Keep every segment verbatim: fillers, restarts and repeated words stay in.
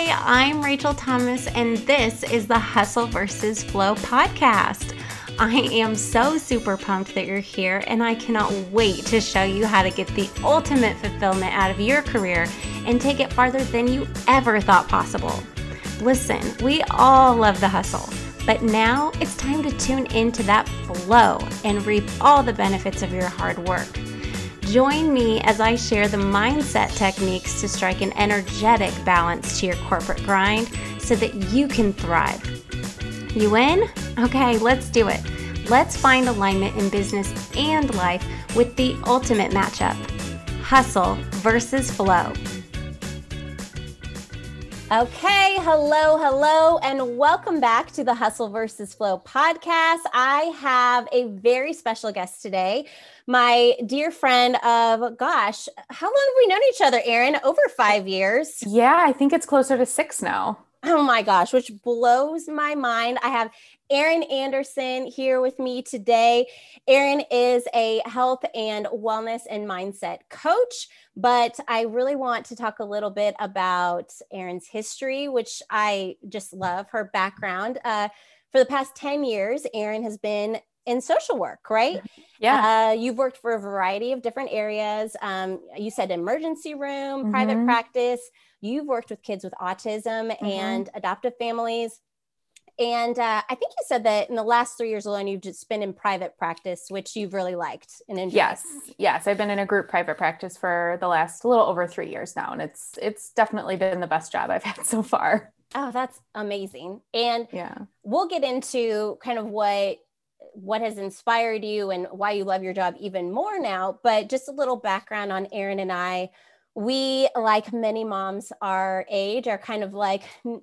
I'm Rachel Thomas, and this is the Hustle versus Flow podcast. I am so super pumped that you're here, and I cannot wait to show you how to get the ultimate fulfillment out of your career and take it farther than you ever thought possible. Listen, we all love the hustle, but now it's time to tune into that flow and reap all the benefits of your hard work. Join me as I share the mindset techniques to strike an energetic balance to your corporate grind so that you can thrive. You in? Okay, let's do it. Let's find alignment in business and life with the ultimate matchup, hustle versus flow. Okay, hello, hello, and welcome back to the Hustle versus Flow podcast. I have a very special guest today, my dear friend of, gosh, how long have we known each other, Erin? Over five years. Yeah, I think it's closer to six now. Oh my gosh, which blows my mind. I have Erin Anderson here with me today. Erin is a health and wellness and mindset coach, but I really want to talk a little bit about Erin's history, which I just love her background. Uh, for the past ten years, Erin has been in social work, right? Yeah. Uh, you've worked for a variety of different areas. Um, you said emergency room, Mm-hmm. private practice. You've worked with kids with autism mm-hmm. and adoptive families. And uh, I think you said that in the last three years alone, you've just been in private practice, which you've really liked and enjoyed. Yes. Yes. I've been in a group private practice for the last little over three years now. And it's, it's definitely been the best job I've had so far. Oh, that's amazing. And yeah, we'll get into kind of what, what has inspired you and why you love your job even more now. But just a little background on Erin and I. We, like many moms our age, are kind of like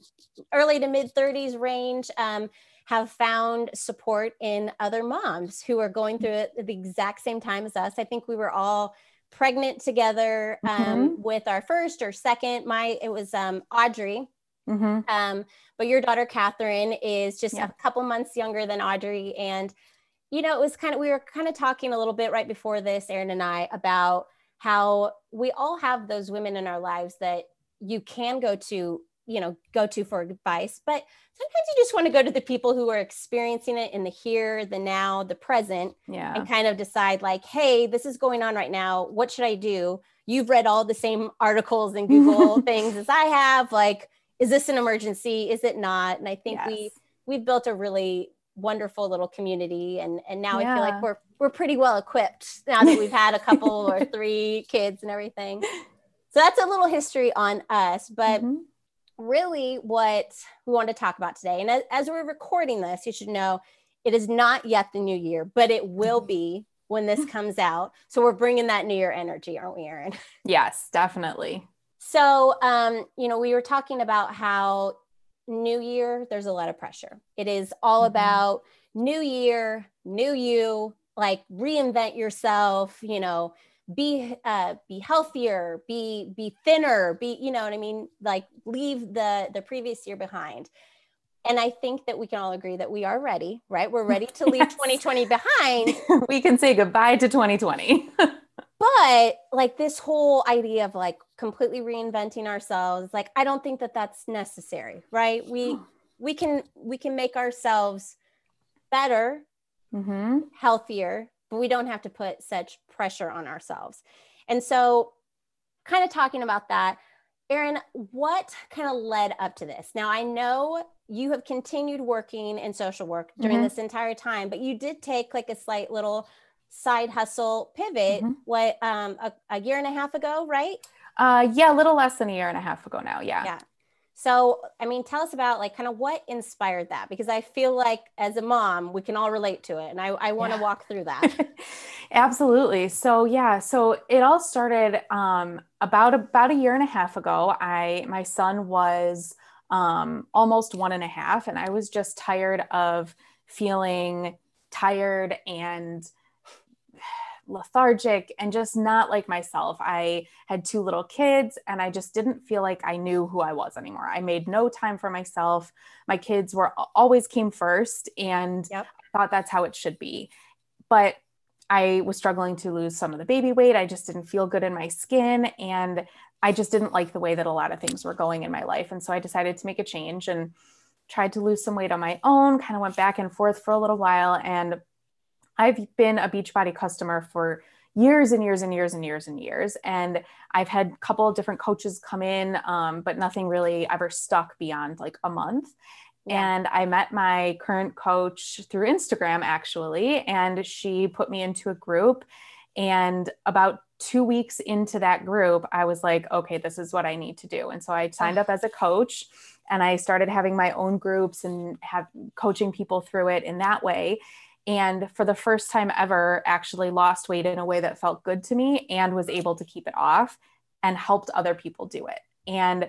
early to mid thirties range, um, have found support in other moms who are going through it at the exact same time as us. I think we were all pregnant together um, mm-hmm. with our first or second. My, it was um, Audrey. Mm-hmm. Um, but your daughter, Catherine, is just yeah. a couple months younger than Audrey. And, you know, it was kind of, we were kind of talking a little bit right before this, Erin and I, about how we all have those women in our lives that you can go to, you know, go to for advice, but sometimes you just want to go to the people who are experiencing it in the here, the now, the present, yeah. and kind of decide like, hey, this is going on right now. What should I do? You've read all the same articles and Google things as I have. Like, is this an emergency? Is it not? And I think yes. we, we've built a really wonderful little community. And, and now yeah. I feel like we're, we're pretty well equipped now that we've had a couple or three kids and everything. So that's a little history on us, but mm-hmm. really what we want to talk about today. And as, as we're recording this, you should know it is not yet the new year, but it will be when this comes out. So we're bringing that new year energy, aren't we, Erin? Yes, definitely. So, um, you know, we were talking about how new year, there's a lot of pressure. It is all mm-hmm. about new year, new you, like reinvent yourself, you know, be, uh, be healthier, be, be thinner, be, you know what I mean? Like leave the, the previous year behind. And I think that we can all agree that we are ready, right? We're ready to leave yes. twenty twenty behind. We can say goodbye to twenty twenty. But like this whole idea of like completely reinventing ourselves, like, I don't think that that's necessary, right? We, we can, we can make ourselves better, mm-hmm. healthier, but we don't have to put such pressure on ourselves. And so kind of talking about that, Erin, what kind of led up to this? Now, I know you have continued working in social work during mm-hmm. this entire time, but you did take like a slight little side hustle pivot, mm-hmm. what, um, a, a year and a half ago, right? Uh, yeah, a little less than a year and a half ago now. Yeah. Yeah. So, I mean, tell us about like kind of what inspired that, because I feel like as a mom, we can all relate to it. And I, I want to yeah. walk through that. Absolutely. So, yeah, so it all started, um, about, about a year and a half ago. I, my son was, um, almost one and a half, and I was just tired of feeling tired and lethargic and just not like myself. I had two little kids and I just didn't feel like I knew who I was anymore. I made no time for myself. My kids were always came first, and yep. I thought that's how it should be. But I was struggling to lose some of the baby weight. I just didn't feel good in my skin. And I just didn't like the way that a lot of things were going in my life. And so I decided to make a change and tried to lose some weight on my own, kind of went back and forth for a little while. And I've been a Beachbody customer for years and years and years and years and years. And I've had a couple of different coaches come in, um, but nothing really ever stuck beyond like a month. Yeah. And I met my current coach through Instagram, actually, and she put me into a group. And about two weeks into that group, I was like, okay, this is what I need to do. And so I signed up as a coach, and I started having my own groups and have coaching people through it in that way. And for the first time ever, actually lost weight in a way that felt good to me and was able to keep it off and helped other people do it. And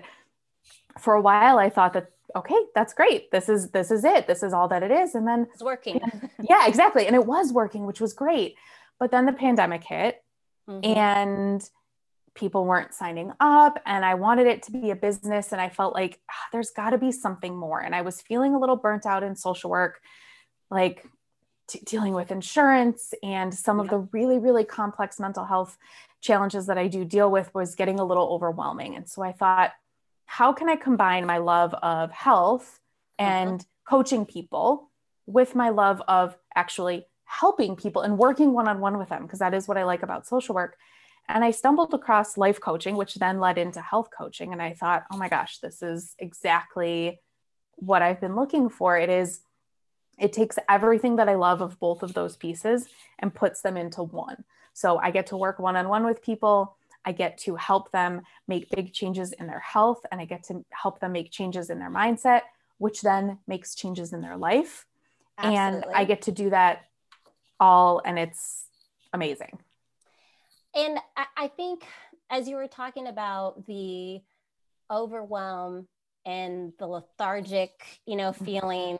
for a while, I thought that, okay, that's great. This is, this is it. This is all that it is. And then it's working. Yeah, exactly. And it was working, which was great. But then the pandemic hit, mm-hmm. and people weren't signing up, and I wanted it to be a business. And I felt like ah, there's gotta be something more. And I was feeling a little burnt out in social work, like t- dealing with insurance and some yeah. of the really, really complex mental health challenges that I do deal with was getting a little overwhelming. And so I thought, how can I combine my love of health and mm-hmm. coaching people with my love of actually helping people and working one-on-one with them? Because that is what I like about social work. And I stumbled across life coaching, which then led into health coaching. And I thought, oh my gosh, this is exactly what I've been looking for. It is, it takes everything that I love of both of those pieces and puts them into one. So I get to work one-on-one with people. I get to help them make big changes in their health, and I get to help them make changes in their mindset, which then makes changes in their life. Absolutely. And I get to do that all, and it's amazing. And I think as you were talking about the overwhelm and the lethargic, you know, feelings,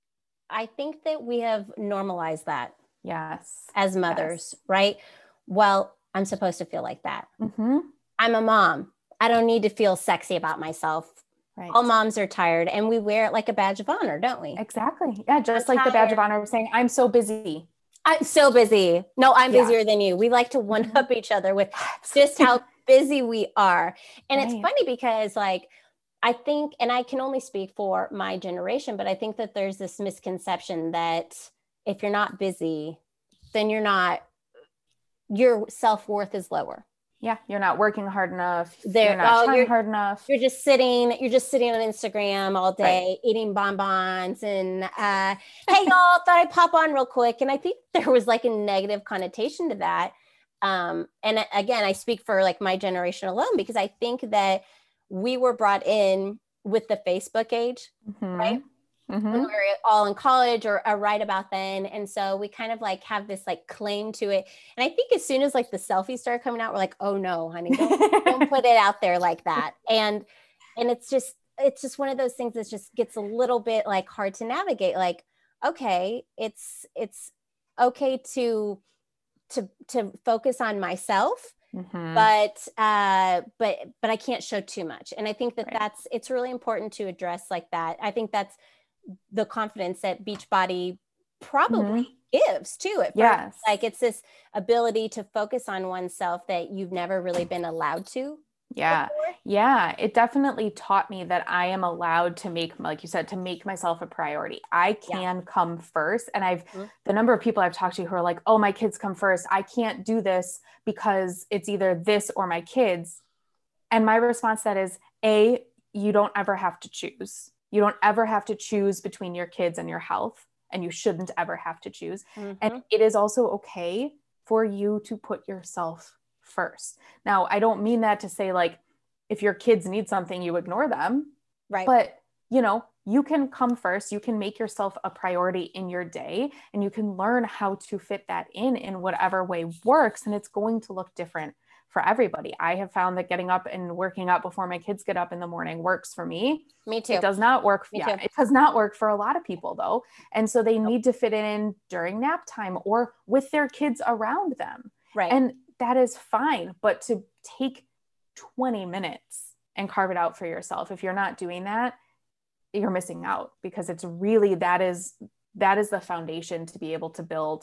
I think that we have normalized that. Yes. As mothers, yes. Right? Well, I'm supposed to feel like that. Mm-hmm. I'm a mom. I don't need to feel sexy about myself. Right. All moms are tired, and we wear it like a badge of honor, don't we? Exactly. Yeah. Just I'm like tired. The badge of honor of saying, I'm so busy. I'm so busy. No, I'm yeah. busier than you. We like to one up each other with just how busy we are. And right. It's funny because like, I think, and I can only speak for my generation, but I think that there's this misconception that if you're not busy, then you're not, your self-worth is lower. Yeah. You're not working hard enough. There, you're not oh, trying you're, hard enough. You're just sitting, you're just sitting on Instagram all day, right. eating bonbons and, uh, hey y'all, thought I'd pop on real quick. And I think there was like a negative connotation to that. Um, and again, I speak for like my generation alone, because I think that we were brought in with the Facebook age, mm-hmm. right? Mm-hmm. When we were all in college or, or right about then. And so we kind of like have this like claim to it. And I think as soon as like the selfies started coming out, we're like, oh no, honey, don't, don't put it out there like that. And, and it's just, it's just one of those things that just gets a little bit like hard to navigate. Like, okay, it's, it's okay to, to, to focus on myself. Mm-hmm. But, uh, but, but I can't show too much. And I think that right. that's, it's really important to address like that. I think that's the confidence that Beachbody probably mm-hmm. gives too. It yes. Like it's this ability to focus on oneself that you've never really been allowed to. Yeah. Before. Yeah. It definitely taught me that I am allowed to make, like you said, to make myself a priority. I can yeah. come first. And I've, mm-hmm. the number of people I've talked to who are like, oh, my kids come first. I can't do this because it's either this or my kids. And my response to that is, A, you don't ever have to choose. You don't ever have to choose between your kids and your health. And you shouldn't ever have to choose. Mm-hmm. And it is also okay for you to put yourself first. Now, I don't mean that to say like, if your kids need something, you ignore them. Right. But, you know, you can come first. You can make yourself a priority in your day, and you can learn how to fit that in in whatever way works. And it's going to look different for everybody. I have found that getting up and working out before my kids get up in the morning works for me. Me too. It does not work. Me yeah, too. It does not work for a lot of people though. And so they need to fit it in during nap time or with their kids around them. Right. And that is fine. But to take twenty minutes and carve it out for yourself, if you're not doing that, you're missing out, because it's really, that is, that is the foundation to be able to build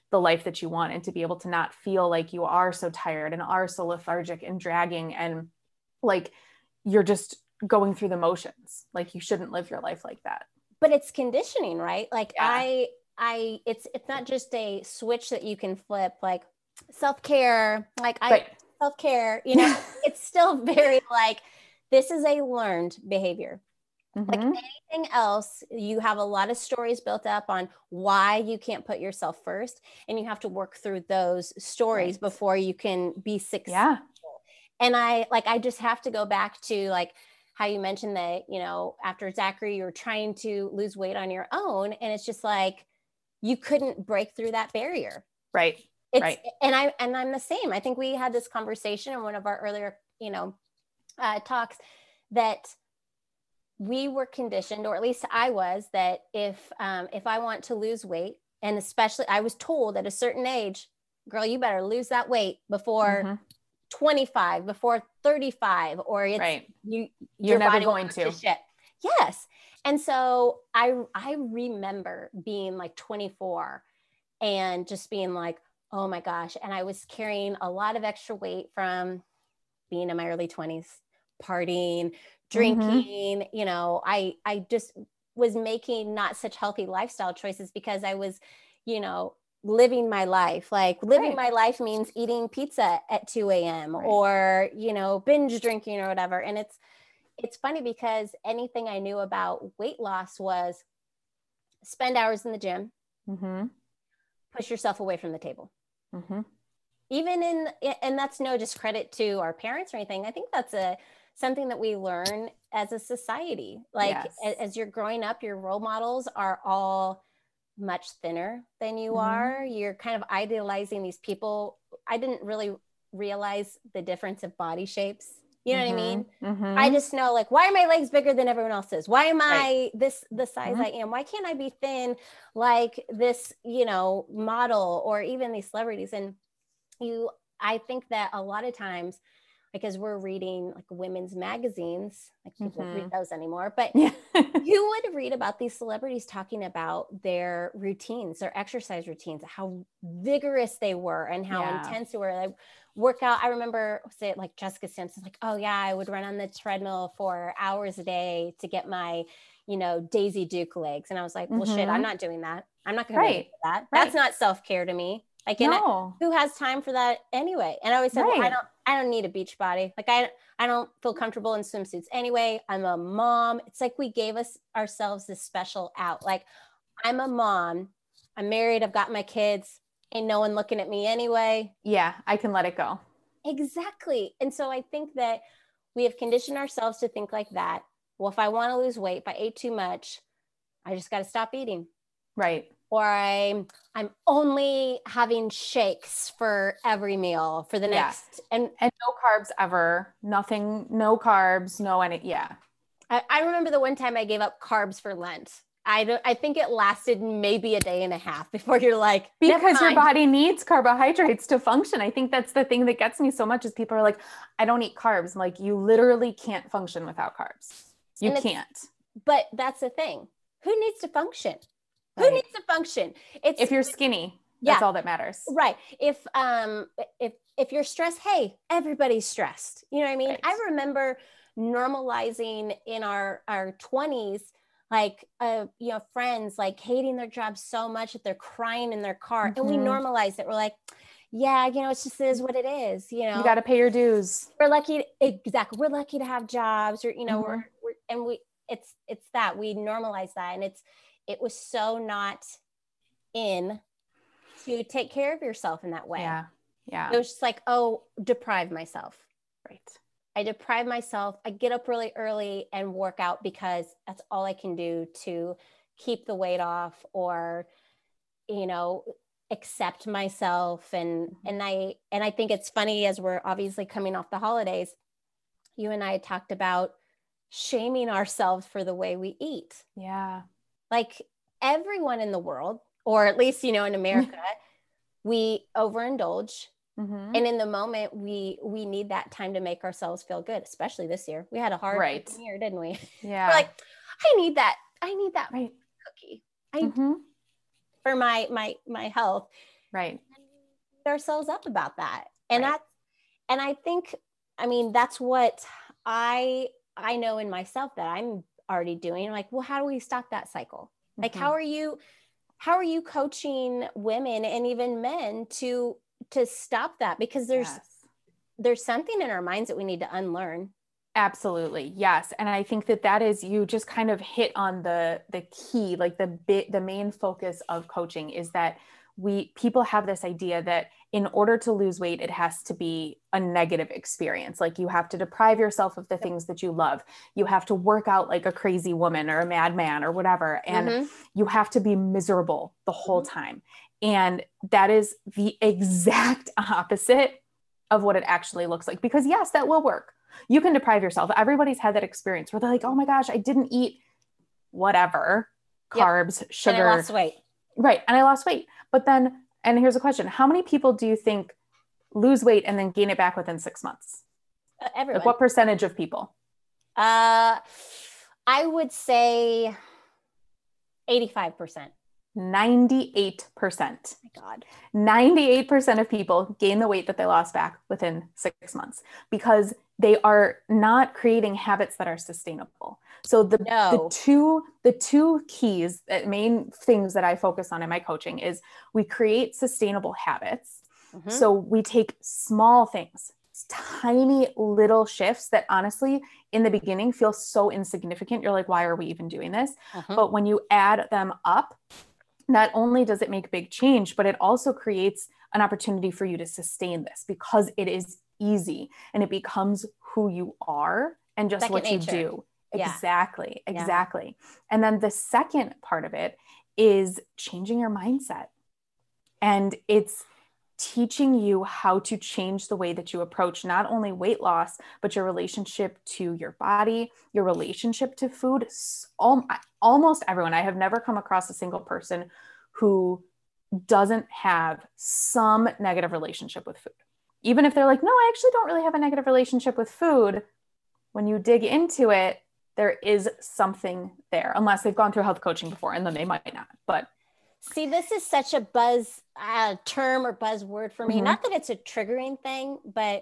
the life that you want, and to be able to not feel like you are so tired and are so lethargic and dragging and like you're just going through the motions. Like you shouldn't live your life like that. But it's conditioning, right? Like Yeah. I, I, it's, it's not just a switch that you can flip, like self-care, like I, Right. self-care, you know, it's still very like, this is a learned behavior. Mm-hmm. Like anything else, you have a lot of stories built up on why you can't put yourself first, and you have to work through those stories Right. before you can be successful. Yeah. And I like, I just have to go back to like how you mentioned that, you know, after Zachary, you're trying to lose weight on your own. And it's just like, you couldn't break through that barrier. Right. It's, right. and I, and I'm the same. I think we had this conversation in one of our earlier, you know, uh, talks that we were conditioned, or at least I was, that if, um, if I want to lose weight, and especially I was told at a certain age, girl, you better lose that weight before mm-hmm. twenty-five, before thirty-five, or it's right. you, you're your never body going to. to shit. Yes. And so I, I remember being like twenty-four and just being like, oh my gosh. And I was carrying a lot of extra weight from being in my early twenties, partying, drinking, mm-hmm. you know, I, I just was making not such healthy lifestyle choices because I was, you know, living my life. Like living right. my life means eating pizza at two a.m. right. or, you know, binge drinking or whatever. And it's, it's funny because anything I knew about weight loss was spend hours in the gym, mm-hmm. push yourself away from the table. Mm-hmm. Even in, and that's no discredit to our parents or anything. I think that's a, something that we learn as a society. Like yes. as, as you're growing up, your role models are all much thinner than you mm-hmm. are. You're kind of idealizing these people. I didn't really realize the difference of body shapes. You know mm-hmm. what I mean? Mm-hmm. I just know like, why are my legs bigger than everyone else's? Why am I right. this, the size mm-hmm. I am? Why can't I be thin like this, you know, model or even these celebrities? And you, I think that a lot of times, because we're reading like women's magazines, like people mm-hmm. read those anymore, but yeah. you would read about these celebrities talking about their routines, their exercise routines, how vigorous they were and how yeah. intense they were. They work out. I remember say like Jessica Simpson's like, oh yeah, I would run on the treadmill for hours a day to get my, you know, Daisy Duke legs. And I was like, well, mm-hmm. shit, I'm not doing that. I'm not going right. to do that. Right. That's not self-care to me. Like, no. who has time for that anyway? And I always said, right. well, I don't, I don't need a beach body. Like I, I don't feel comfortable in swimsuits anyway. I'm a mom. It's like we gave us ourselves this special out. Like I'm a mom. I'm married. I've got my kids. Ain't no one looking at me anyway. Yeah, I can let it go. Exactly. And so I think that we have conditioned ourselves to think like that. Well, if I want to lose weight, if I ate too much, I just got to stop eating. Right. Or I'm, I'm only having shakes for every meal for the yeah. next. And, and no carbs ever, nothing, no carbs, no any. Yeah. I, I remember the one time I gave up carbs for Lent. I don't, I think it lasted maybe a day and a half before you're like, because your body needs carbohydrates to function. I think that's the thing that gets me so much is people are like, I don't eat carbs. I'm like, you literally can't function without carbs. You can't. But that's the thing. Who needs to function? Right. Who needs to function? It's if you're skinny, that's yeah, all that matters. Right. If, um, if, if you're stressed, hey, everybody's stressed. You know what I mean? Right. I remember normalizing in our, our twenties, like, uh, you know, friends like hating their job so much that they're crying in their car mm-hmm. and we normalized it. We're like, yeah, you know, it just is what it is. You know, you got to pay your dues. We're lucky. To, exactly. We're lucky to have jobs or, you know, mm-hmm. we're, we're, and we, it's, it's that we normalize that. And it's, it was so not in to take care of yourself in that way. Yeah. Yeah. It was just like, oh, deprive myself. Right. I deprive myself. I get up really early and work out because that's all I can do to keep the weight off or, you know, accept myself. And, mm-hmm. and I, and I think it's funny as we're obviously coming off the holidays, you and I talked about shaming ourselves for the way we eat. Yeah. Like everyone in the world, or at least, you know, in America, we overindulge. Mm-hmm. And in the moment, we we need that time to make ourselves feel good, especially this year. We had a hard right. year, didn't we? Yeah. We're like, I need that. I need that right. cookie. I mm-hmm. for my my my health. Right. Beat ourselves up about that. And right. that's, and I think, I mean, that's what I, I know in myself that I'm already doing. Like, well, how do we stop that cycle? Mm-hmm. Like, how are you, how are you coaching women and even men to, to stop that? Because there's, yes. there's something in our minds that we need to unlearn. Absolutely. Yes. And I think that that is, you just kind of hit on the, the key, like the bit, the main focus of coaching is that we, people have this idea that in order to lose weight, it has to be a negative experience. Like you have to deprive yourself of the things that you love. You have to work out like a crazy woman or a madman or whatever. And mm-hmm. you have to be miserable the whole mm-hmm. time. And that is the exact opposite of what it actually looks like, because yes, that will work. You can deprive yourself. Everybody's had that experience where they're like, oh my gosh, I didn't eat whatever, carbs, yep. sugar. And I lost weight. Right. And I lost weight. But then, and here's a question. How many people do you think lose weight and then gain it back within six months? Uh, everyone. Like what percentage of people? Uh, I would say eighty-five percent. ninety-eight percent. Oh my God. ninety-eight percent of people gain the weight that they lost back within six months because they are not creating habits that are sustainable. So the, no. the two, the two keys, that main things that I focus on in my coaching is we create sustainable habits. Mm-hmm. So we take small things, tiny little shifts that honestly in the beginning feel so insignificant. You're like, why are we even doing this? Mm-hmm. But when you add them up, not only does it make big change, but it also creates an opportunity for you to sustain this because it is easy and it becomes who you are and just second what nature. You do. Yeah. Exactly. Exactly. Yeah. And then the second part of it is changing your mindset. And it's teaching you how to change the way that you approach not only weight loss, but your relationship to your body, your relationship to food. Almost everyone, I have never come across a single person who doesn't have some negative relationship with food. Even if they're like, no, I actually don't really have a negative relationship with food. When you dig into it, there is something there, unless they've gone through health coaching before, and then they might not. But see, this is such a buzz uh, term or buzzword for me. Mm-hmm. Not that it's a triggering thing, but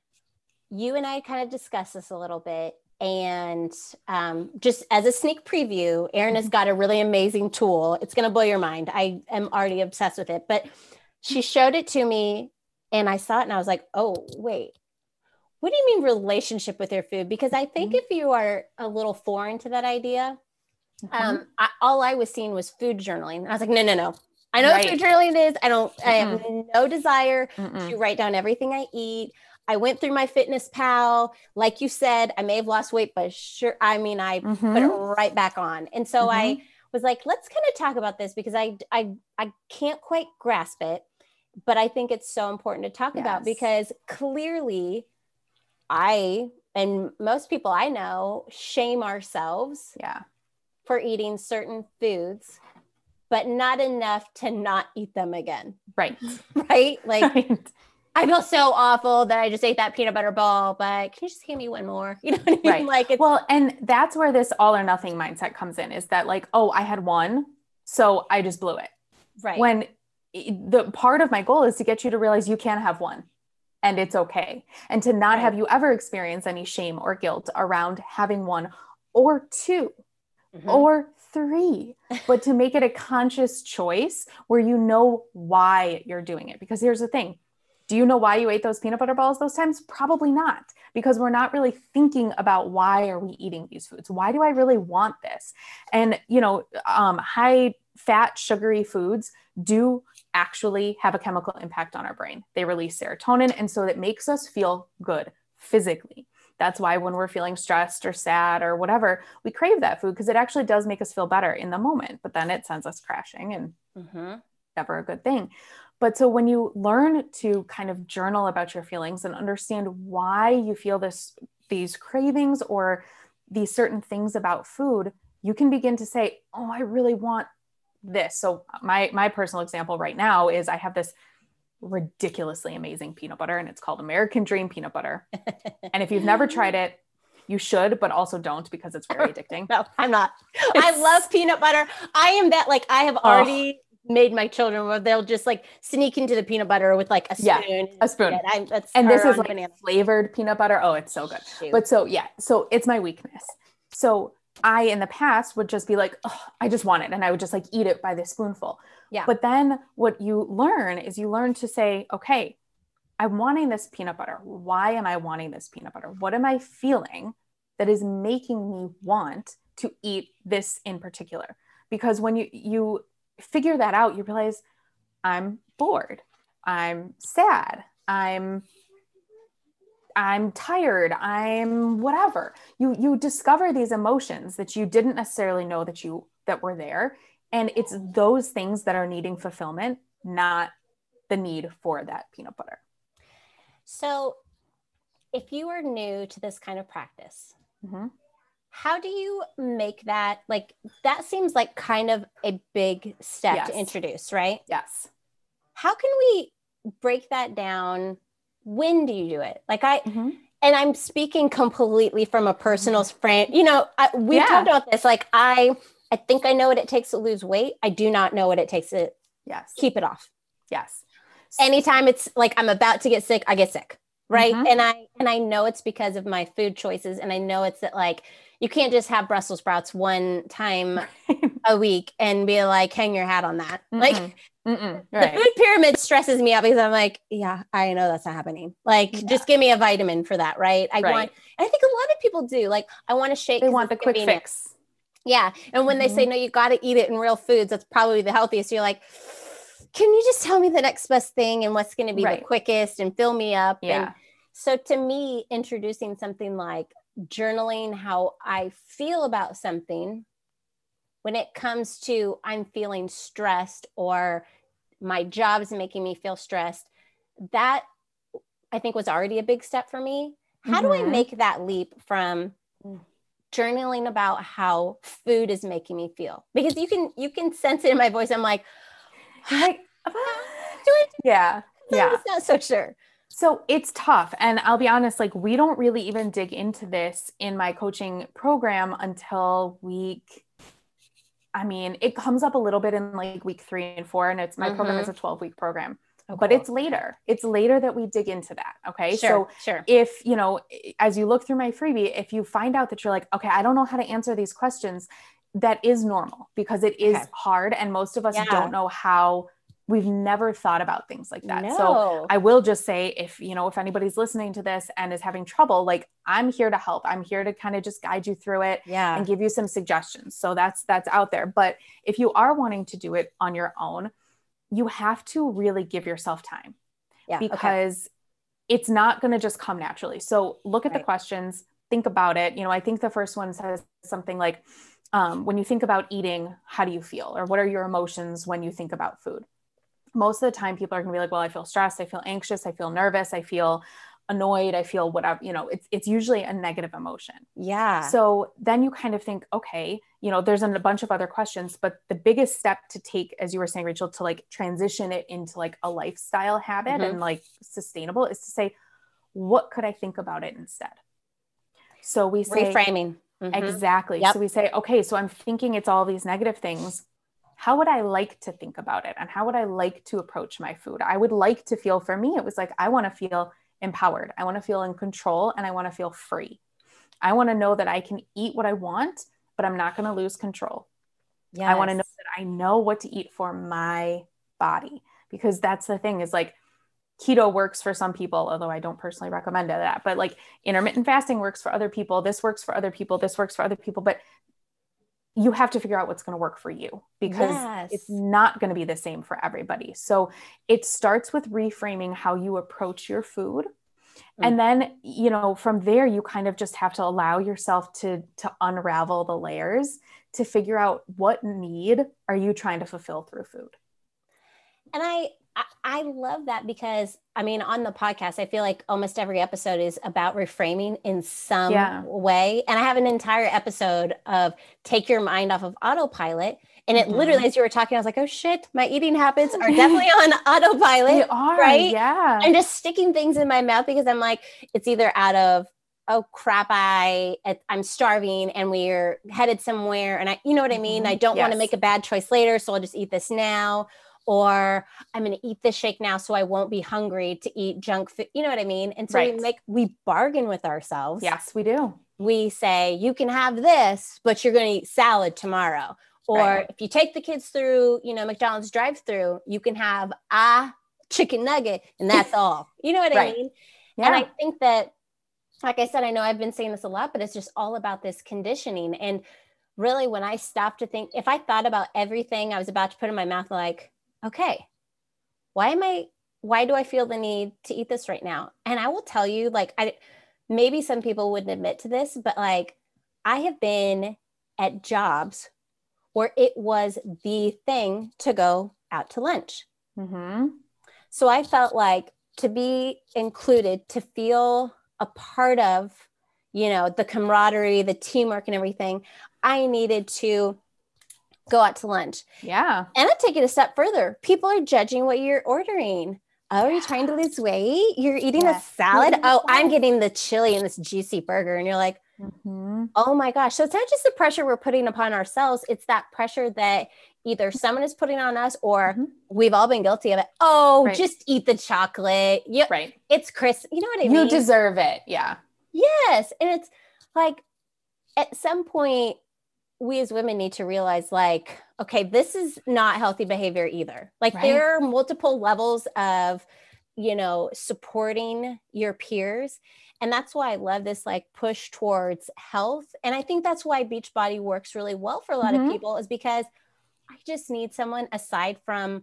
you and I kind of discussed this a little bit. And um, just as a sneak preview, Erin has got a really amazing tool. It's going to blow your mind. I am already obsessed with it, but she showed it to me and I saw it and I was like, oh, wait, what do you mean relationship with your food? Because I think mm-hmm. if you are a little foreign to that idea, mm-hmm. um, I, all I was seeing was food journaling. And I was like, no, no, no. I know right. what food journaling is. I don't, mm-mm. I have no desire Mm-mm. to write down everything I eat. I went through my Fitness Pal. Like you said, I may have lost weight, but sure, I mean, I mm-hmm. put it right back on. And so mm-hmm. I was like, let's kind of talk about this because I, I, I can't quite grasp it, but I think it's so important to talk yes. about because clearly I, and most people I know shame ourselves yeah. for eating certain foods, but not enough to not eat them again. Right. Right. Like, right. I feel so awful that I just ate that peanut butter ball, but can you just give me one more? You know what I mean? Right. Like, it's- well, and that's where this all or nothing mindset comes in is that like, oh, I had one, so I just blew it. Right. When the part of my goal is to get you to realize you can have one and it's okay. And to not right. have you ever experience any shame or guilt around having one or two mm-hmm. or three, but to make it a conscious choice where you know why you're doing it. Because here's the thing. Do you know why you ate those peanut butter balls those times? Probably not, because we're not really thinking about why are we eating these foods? Why do I really want this? And, you know, um, high fat, sugary foods do actually have a chemical impact on our brain. They release serotonin. And so it makes us feel good physically. That's why when we're feeling stressed or sad or whatever, we crave that food because it actually does make us feel better in the moment, but then it sends us crashing and mm-hmm. never a good thing. But so when you learn to kind of journal about your feelings and understand why you feel this, these cravings or these certain things about food, you can begin to say, oh, I really want this. So my, my personal example right now is I have this ridiculously amazing peanut butter and it's called American Dream peanut butter. And if you've never tried it, you should, but also don't because it's very addicting. No, I'm not. I love peanut butter. I am that, like, I have already... Oh. made my children where they'll just like sneak into the peanut butter with like a spoon. Yeah, a spoon. I, that's and this is like banana. flavored peanut butter. Oh, it's so good. Shoot. But so, yeah, so it's my weakness. So I, in the past would just be like, oh, I just want it. And I would just like eat it by the spoonful. Yeah. But then what you learn is you learn to say, okay, I'm wanting this peanut butter. Why am I wanting this peanut butter? What am I feeling that is making me want to eat this in particular? Because when you, you figure that out, you realize I'm bored. I'm sad. I'm, I'm tired. I'm whatever. You, you discover these emotions that you didn't necessarily know that you, that were there. And it's those things that are needing fulfillment, not the need for that peanut butter. So if you are new to this kind of practice, mm-hmm. how do you make that, like, that seems like kind of a big step yes. to introduce, right? Yes. How can we break that down? When do you do it? Like I, mm-hmm. and I'm speaking completely from a personal frame, you know, I, we've yeah. talked about this. Like I, I think I know what it takes to lose weight. I do not know what it takes to yes. keep it off. Yes. Anytime it's like, I'm about to get sick, I get sick. Right. Mm-hmm. And I, and I know it's because of my food choices. And I know it's that like, you can't just have Brussels sprouts one time a week and be like, hang your hat on that. Mm-mm. Like Mm-mm. Right. the food pyramid stresses me out because I'm like, yeah, I know that's not happening. Like, yeah. just give me a vitamin for that. Right. I right. want, and I think a lot of people do, like, I want to shake. They want the quick convenient. fix. Yeah. And when mm-hmm. they say, no, you got to eat it in real foods, that's probably the healthiest. You're like, can you just tell me the next best thing and what's going to be right. the quickest and fill me up? Yeah. And so to me, introducing something like journaling how I feel about something when it comes to I'm feeling stressed or my job is making me feel stressed, that I think was already a big step for me. How mm-hmm. do I make that leap from journaling about how food is making me feel? Because you can, you can sense it in my voice. I'm like, like, do it. Yeah. Yeah. I'm not so sure. So it's tough. And I'll be honest, like we don't really even dig into this in my coaching program until week, I mean, it comes up a little bit in like week three and four, and it's my mm-hmm. program is a twelve week program, oh, but cool. it's later. It's later that we dig into that. Okay. Sure, so sure. if, you know, as you look through my freebie, if you find out that you're like, okay, I don't know how to answer these questions, that is normal because it is okay. hard. And most of us yeah. don't know how. We've never thought about things like that. No. So I will just say if, you know, if anybody's listening to this and is having trouble, like I'm here to help. I'm here to kind of just guide you through it yeah. and give you some suggestions. So that's, that's out there. But if you are wanting to do it on your own, you have to really give yourself time yeah. because okay. it's not going to just come naturally. So look at right. the questions, think about it. You know, I think the first one says something like, um, when you think about eating, how do you feel? Or what are your emotions when you think about food? Most of the time people are going to be like, well, I feel stressed. I feel anxious. I feel nervous. I feel annoyed. I feel whatever, you know, it's, it's usually a negative emotion. Yeah. So then you kind of think, okay, you know, there's a bunch of other questions, but the biggest step to take, as you were saying, Rachel, to like transition it into like a lifestyle habit mm-hmm. and like sustainable is to say, what could I think about it instead? So we say reframing. Mm-hmm. Exactly. Yep. So we say, okay, so I'm thinking it's all these negative things. How would I like to think about it? And how would I like to approach my food? I would like to feel, for me, it was like, I want to feel empowered. I want to feel in control and I want to feel free. I want to know that I can eat what I want, but I'm not going to lose control. Yes. I want to know that I know what to eat for my body, because that's the thing is like keto works for some people, although I don't personally recommend that, but like intermittent fasting works for other people. This works for other people. This works for other people, but you have to figure out what's going to work for you because yes. it's not going to be the same for everybody. So it starts with reframing how you approach your food. Mm. And then, you know, from there, you kind of just have to allow yourself to, to unravel the layers to figure out what need are you trying to fulfill through food. And I, I love that because I mean, on the podcast, I feel like almost every episode is about reframing in some yeah. way. And I have an entire episode of take your mind off of autopilot. And it mm-hmm. literally, as you were talking, I was like, oh shit, my eating habits are definitely on autopilot. They are, right? Yeah. I'm just sticking things in my mouth because I'm like, it's either out of oh crap, I, I'm starving and we're headed somewhere. And I, you know what I mean? Mm-hmm. I don't Yes. want to make a bad choice later. So I'll just eat this now, or I'm going to eat this shake now so I won't be hungry to eat junk food. You know what I mean? And so Right. we make, we bargain with ourselves. Yes, we do. We say, you can have this, but you're going to eat salad tomorrow. Or right. if you take the kids through, you know, McDonald's drive-through, you can have a chicken nugget and that's all. You know what right. I mean? Yeah. And I think that, like I said, I know I've been saying this a lot, but it's just all about this conditioning. And really, when I stopped to think, if I thought about everything I was about to put in my mouth, like, okay, why am I, why do I feel the need to eat this right now? And I will tell you, like, I, maybe some people wouldn't admit to this, but like, I have been at jobs where it was the thing to go out to lunch. Mm-hmm. So I felt like to be included, to feel a part of, you know, the camaraderie, the teamwork and everything, I needed to go out to lunch. Yeah. And I take it a step further. People are judging what you're ordering. Oh, are you trying to lose weight? You're eating yes. a salad? Oh, I'm getting the chili and this juicy burger. And you're like, mm-hmm. oh my gosh. So it's not just the pressure we're putting upon ourselves. It's that pressure that either someone is putting on us or mm-hmm. we've all been guilty of it. Oh, right. just eat the chocolate. Yep. Right. It's crisp. You know what I you mean? You deserve it. Yeah. Yes. And it's like, at some point, we as women need to realize like, okay, this is not healthy behavior either. Like right. there are multiple levels of, you know, supporting your peers. And that's why I love this like push towards health. And I think that's why Beachbody works really well for a lot mm-hmm. of people, is because I just need someone aside from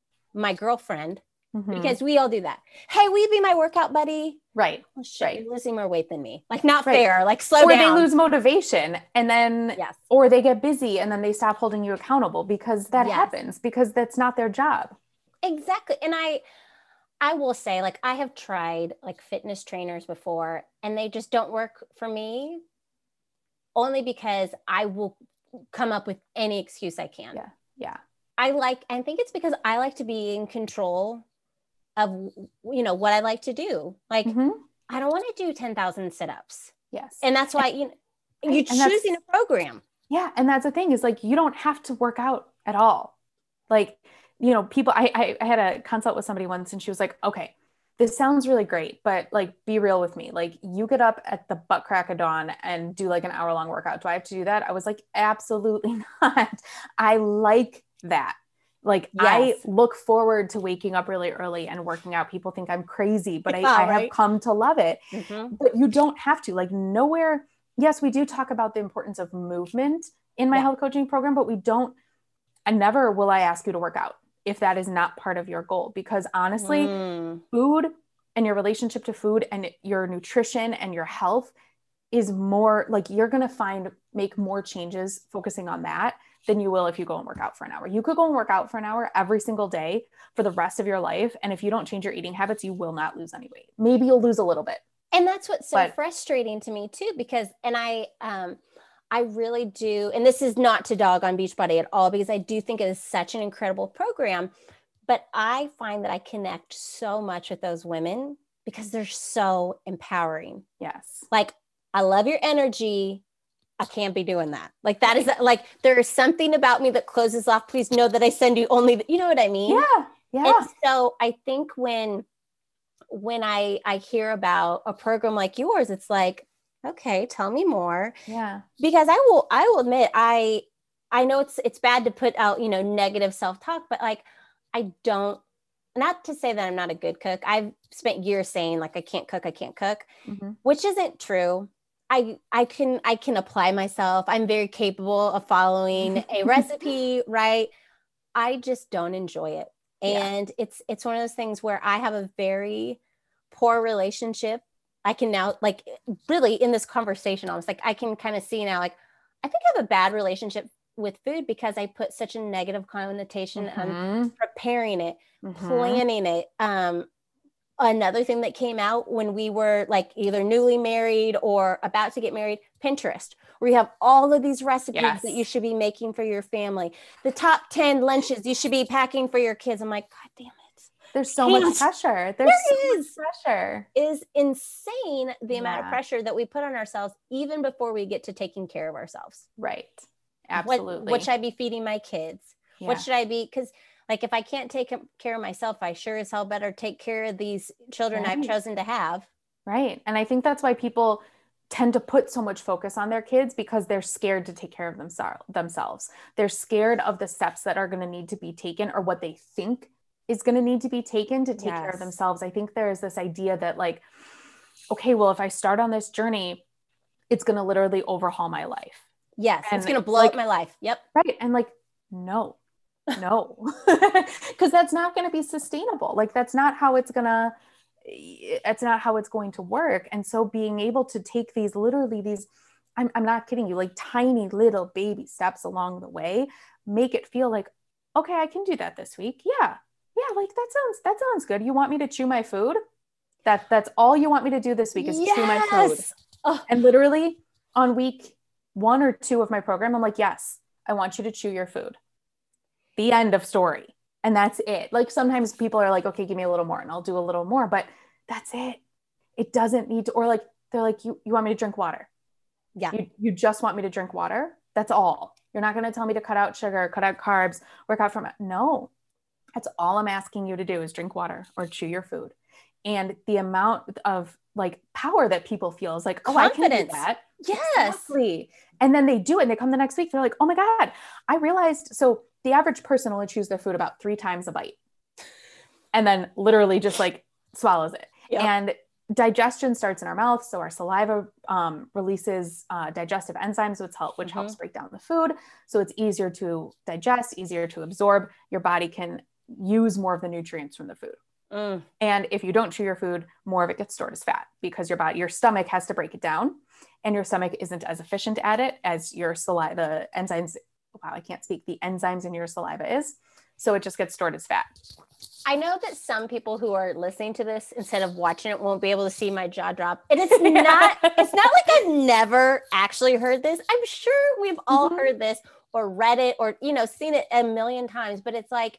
my girlfriend, mm-hmm. because we all do that. Hey, will you be my workout buddy? Right. Oh, shit, right. You're losing more weight than me. Like not right. fair. Like slow or down. Or they lose motivation and then, yes. or they get busy and then they stop holding you accountable because that yes. happens because that's not their job. Exactly. And I, I will say like, I have tried like fitness trainers before and they just don't work for me only because I will come up with any excuse I can. Yeah. Yeah. I like, I think it's because I like to be in control of, you know, what I like to do. Like, mm-hmm. I don't want to do ten thousand sit-ups. Yes. And that's why, you know, you're choosing a program. Yeah. And that's the thing is like, you don't have to work out at all. Like, you know, people, I, I, I had a consult with somebody once and she was like, okay, this sounds really great, but like, be real with me. Like you get up at the butt crack of dawn and do like an hour long workout. Do I have to do that? I was like, absolutely not. I like that. Like yes. I look forward to waking up really early and working out. People think I'm crazy, but I, oh, I right. have come to love it, mm-hmm. but you don't have to. Like nowhere. Yes, we do talk about the importance of movement in my yeah. health coaching program, but we don't, and never will I ask you to work out if that is not part of your goal, because honestly, mm. food and your relationship to food and your nutrition and your health is more like you're going to find, make more changes focusing on that than you will if you go and work out for an hour. You could go and work out for an hour every single day for the rest of your life. And if you don't change your eating habits, you will not lose any weight. Maybe you'll lose a little bit. And that's what's so but, frustrating to me too, because, and I, um, I really do. And this is not to dog on Beachbody at all, because I do think it is such an incredible program, but I find that I connect so much with those women because they're so empowering. Yes. Like, I love your energy. I can't be doing that. Like that is like, there is something about me that closes off. Please know that I send you only, the, you know what I mean? Yeah. Yeah. And so I think when, when I, I hear about a program like yours, it's like, okay, tell me more. Yeah. Because I will, I will admit, I, I know it's, it's bad to put out, you know, negative self-talk, but like, I don't, not to say that I'm not a good cook. I've spent years saying like, I can't cook, I can't cook, mm-hmm. which isn't true. I, I can, I can apply myself. I'm very capable of following a recipe, right? I just don't enjoy it. And yeah. it's, it's one of those things where I have a very poor relationship. I can now like really in this conversation, I was like, I can kind of see now, like, I think I have a bad relationship with food because I put such a negative connotation mm-hmm. on preparing it, mm-hmm. planning it. Um, Another thing that came out when we were like either newly married or about to get married, Pinterest, where you have all of these recipes yes. that you should be making for your family. The top ten lunches you should be packing for your kids. I'm like, God damn it. There's so Can't. much pressure. There's There so is. much pressure. Is insane the amount of Yeah. pressure that we put on ourselves even before we get to taking care of ourselves. Right. Absolutely. What, what should I be feeding my kids? Yeah. What should I be? Because like if I can't take care of myself, I sure as hell better take care of these children Right. I've chosen to have. Right. And I think that's why people tend to put so much focus on their kids, because they're scared to take care of themselves themselves. They're scared of the steps that are going to need to be taken, or what they think is going to need to be taken to take Yes. care of themselves. I think there is this idea that like, okay, well, if I start on this journey, it's going to literally overhaul my life. Yes. And it's going to blow like, up my life. Yep. Right. And like, no, no, because that's not going to be sustainable. Like, that's not how it's going to, it's not how it's going to work. And so being able to take these, literally these, I'm, I'm not kidding you, like tiny little baby steps along the way, make it feel like, okay, I can do that this week. Yeah. Yeah. Like that sounds, that sounds good. You want me to chew my food? That that's all you want me to do this week is yes. chew my food. Oh. And literally on week one or two of my program, I'm like, yes, I want you to chew your food. The end of story. And that's it. Like sometimes people are like, okay, give me a little more and I'll do a little more, but that's it. It doesn't need to, or like, they're like, you, you want me to drink water? Yeah. You, you just want me to drink water? That's all. You're not going to tell me to cut out sugar, cut out carbs, work out from it. No, that's all I'm asking you to do is drink water or chew your food. And the amount of like power that people feel is like, oh, confidence. I can do that. Yes. Exactly. And then they do it and they come the next week. They're like, oh my God, I realized. So the average person only chews their food about three times a bite and then literally just like swallows it. Yep. And digestion starts in our mouth. So our saliva um, releases uh, digestive enzymes, which, help, which mm-hmm. helps break down the food. So it's easier to digest, easier to absorb. Your body can use more of the nutrients from the food. Mm. And if you don't chew your food, more of it gets stored as fat because your body, your stomach has to break it down, and your stomach isn't as efficient at it as your saliva, the enzymes. Wow, I can't speak. The enzymes in your saliva is. So it just gets stored as fat. I know that some people who are listening to this instead of watching it won't be able to see my jaw drop. And it's not, it's not like I've never actually heard this. I'm sure we've all mm-hmm. heard this or read it or, you know, seen it a million times, but it's like,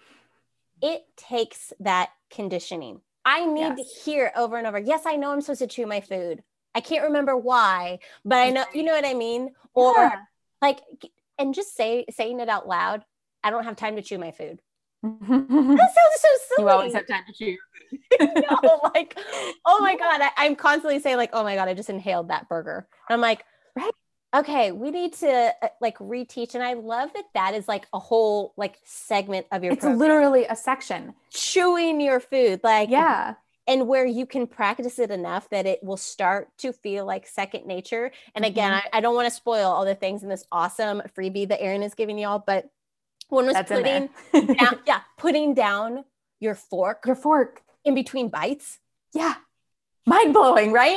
it takes that conditioning. I need yes. to hear over and over. Yes, I know I'm supposed to chew my food. I can't remember why, but I know, you know what I mean? Or yeah. like, and just say, saying it out loud. I don't have time to chew my food. That sounds so silly. You always have time to chew your food. No, like, oh my God. I, I'm constantly saying like, oh my God, I just inhaled that burger. And I'm like, right. Okay, we need to uh, like reteach. And I love that that is like a whole like segment of your It's program. Literally a section. Chewing your food. Like, yeah. And where you can practice it enough that it will start to feel like second nature. And again, mm-hmm. I, I don't want to spoil all the things in this awesome freebie that Erin is giving y'all, but one was That's putting down, yeah, putting down your fork, your fork in between bites. Yeah. Mind blowing, right?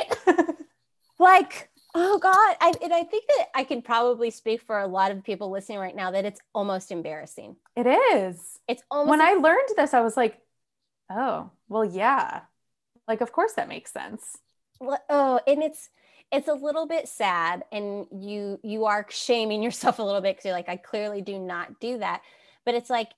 Like, oh God. I, and I think that I can probably speak for a lot of people listening right now that it's almost embarrassing. It is. It's almost. When I learned this, I was like, oh, well, yeah. Like, of course that makes sense. Oh, and it's, it's a little bit sad, and you, you are shaming yourself a little bit because you're like, I clearly do not do that. But it's like,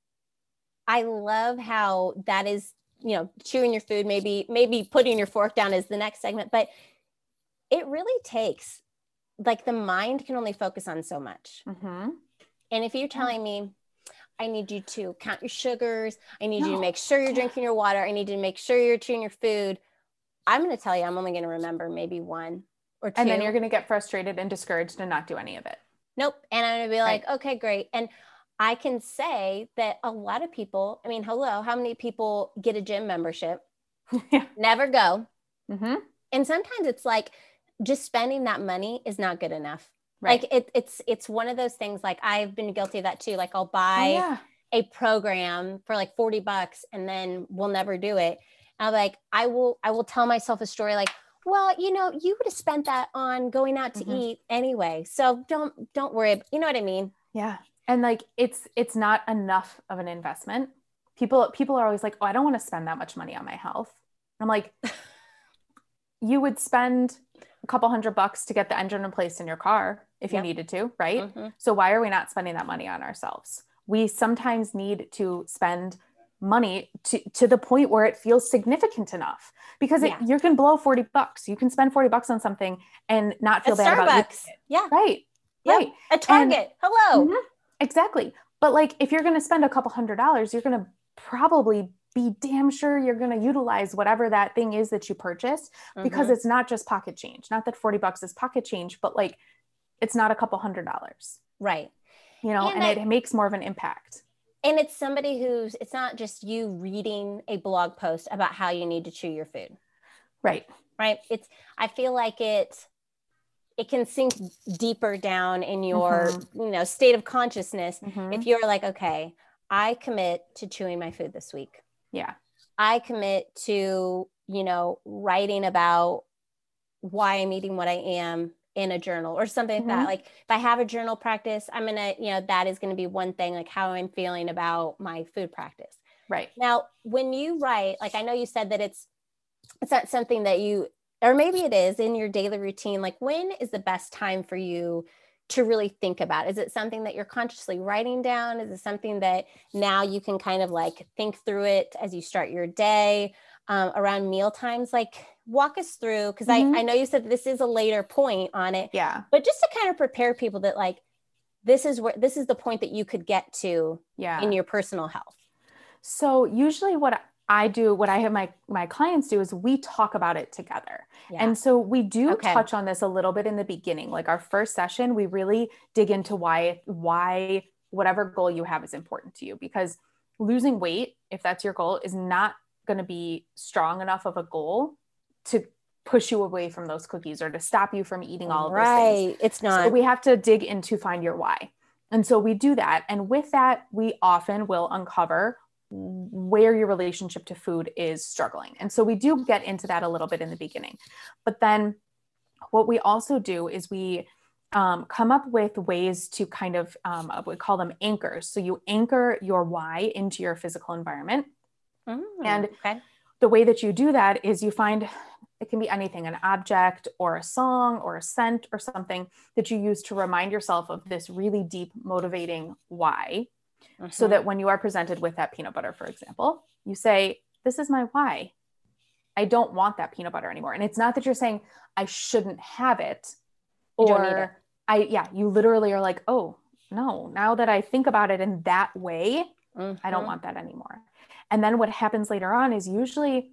I love how that is, you know, chewing your food, maybe, maybe putting your fork down is the next segment, but it really takes, like, the mind can only focus on so much. Mm-hmm. And if you're telling me, I need you to count your sugars, I need no. you to make sure you're drinking your water, I need you to make sure you're chewing your food, I'm going to tell you, I'm only going to remember maybe one or two. And then you're going to get frustrated and discouraged and not do any of it. Nope. And I'm going to be like, right. okay, great. And I can say that a lot of people, I mean, hello, how many people get a gym membership, yeah. never go. Mm-hmm. And sometimes it's like, just spending that money is not good enough. Right. Like it, it's, it's one of those things, like I've been guilty of that too. Like I'll buy oh, yeah. a program for like forty bucks and then we'll never do it. And I'm like, I will, I will tell myself a story like, well, you know, you would have spent that on going out to mm-hmm. eat anyway. So don't, don't worry. You know what I mean? Yeah. And like, it's, it's not enough of an investment. People, people are always like, oh, I don't want to spend that much money on my health. I'm like, you would spend a couple hundred bucks to get the engine replaced in your car if yep. you needed to, right? Mm-hmm. So why are we not spending that money on ourselves? We sometimes need to spend money to, to the point where it feels significant enough, because it, Yeah. you can blow forty bucks. You can spend forty bucks on something and not feel At bad about it. Starbucks. Yeah. Right. Yep. Right. At Target. And, Hello. mhm, exactly. But like, if you're going to spend a couple hundred dollars, you're going to probably be damn sure you're going to utilize whatever that thing is that you purchased, because Mhm. it's not just pocket change. Not that forty bucks is pocket change, but like, it's not a couple hundred dollars, Right. you know, and, And I- it makes more of an impact. And it's somebody who's, it's not just you reading a blog post about how you need to chew your food. Right. Right. It's, I feel like it, it can sink deeper down in your, Mhm. you know, state of consciousness. Mhm. If you're like, okay, I commit to chewing my food this week. Yeah. I commit to, you know, writing about why I'm eating what I am in a journal or something like that. Mhm. Like if I have a journal practice, I'm going to, you know, that is going to be one thing, like how I'm feeling about my food practice. Right. Now, when you write, like I know you said that it's, it's not something that you, or maybe it is in your daily routine, like when is the best time for you to really think about? Is it something that you're consciously writing down? Is it something that now you can kind of like think through it as you start your day, um, around meal times? Like walk us through, because Mhm. I, I know you said this is a later point on it, Yeah. but just to kind of prepare people that like, this is where, this is the point that you could get to Yeah. in your personal health. So usually what I do, what I have my, my clients do is we talk about it together. Yeah. And so we do Okay. touch on this a little bit in the beginning. Like our first session, we really dig into why, why whatever goal you have is important to you, because losing weight, if that's your goal, is not going to be strong enough of a goal to push you away from those cookies or to stop you from eating all of those things. Right. It's not. So we have to dig in to find your why. And so we do that. And with that, we often will uncover where your relationship to food is struggling. And so we do get into that a little bit in the beginning. But then what we also do is we um, come up with ways to kind of, um, we call them anchors. So you anchor your why into your physical environment. Mm, and okay. the way that you do that is you find, it can be anything, an object or a song or a scent or something that you use to remind yourself of this really deep motivating why. Mm-hmm. So that when you are presented with that peanut butter, for example, you say, this is my why. I don't want that peanut butter anymore. And it's not that you're saying I shouldn't have it, You or don't need it. I, yeah, you literally are like, oh no, now that I think about it in that way, Mm-hmm. I don't want that anymore. And then what happens later on is usually,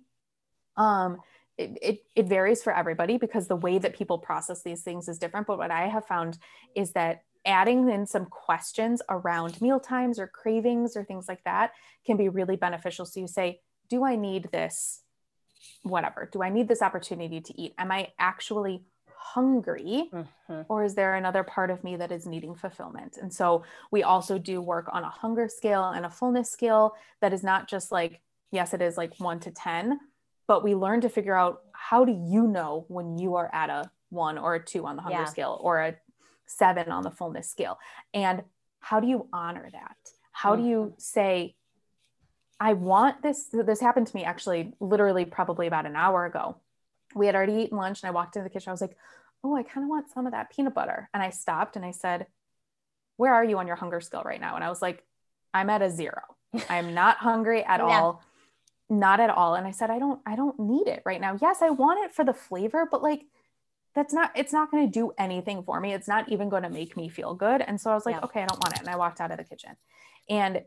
um, it, it, it varies for everybody because the way that people process these things is different. But what I have found is that adding in some questions around meal times or cravings or things like that can be really beneficial. So you say, do I need this? Whatever. Do I need this opportunity to eat? Am I actually hungry? Mm-hmm. Or is there another part of me that is needing fulfillment? And so we also do work on a hunger scale and a fullness scale that is not just like, yes, it is like one to ten, but we learn to figure out, how do you know when you are at a one or a two on the hunger Yeah. scale or a seven on the fullness scale? And how do you honor that? How Mm-hmm. do you say, I want this? This happened to me actually, literally probably about an hour ago. We had already eaten lunch and I walked into the kitchen. I was like, oh, I kind of want some of that peanut butter. And I stopped and I said, where are you on your hunger scale right now? And I was like, I'm at a zero. I'm not hungry at Yeah. all. Not at all. And I said, I don't, I don't need it right now. Yes, I want it for the flavor, but like, that's not, it's not going to do anything for me. It's not even going to make me feel good. And so I was like, Yeah. okay, I don't want it. And I walked out of the kitchen. And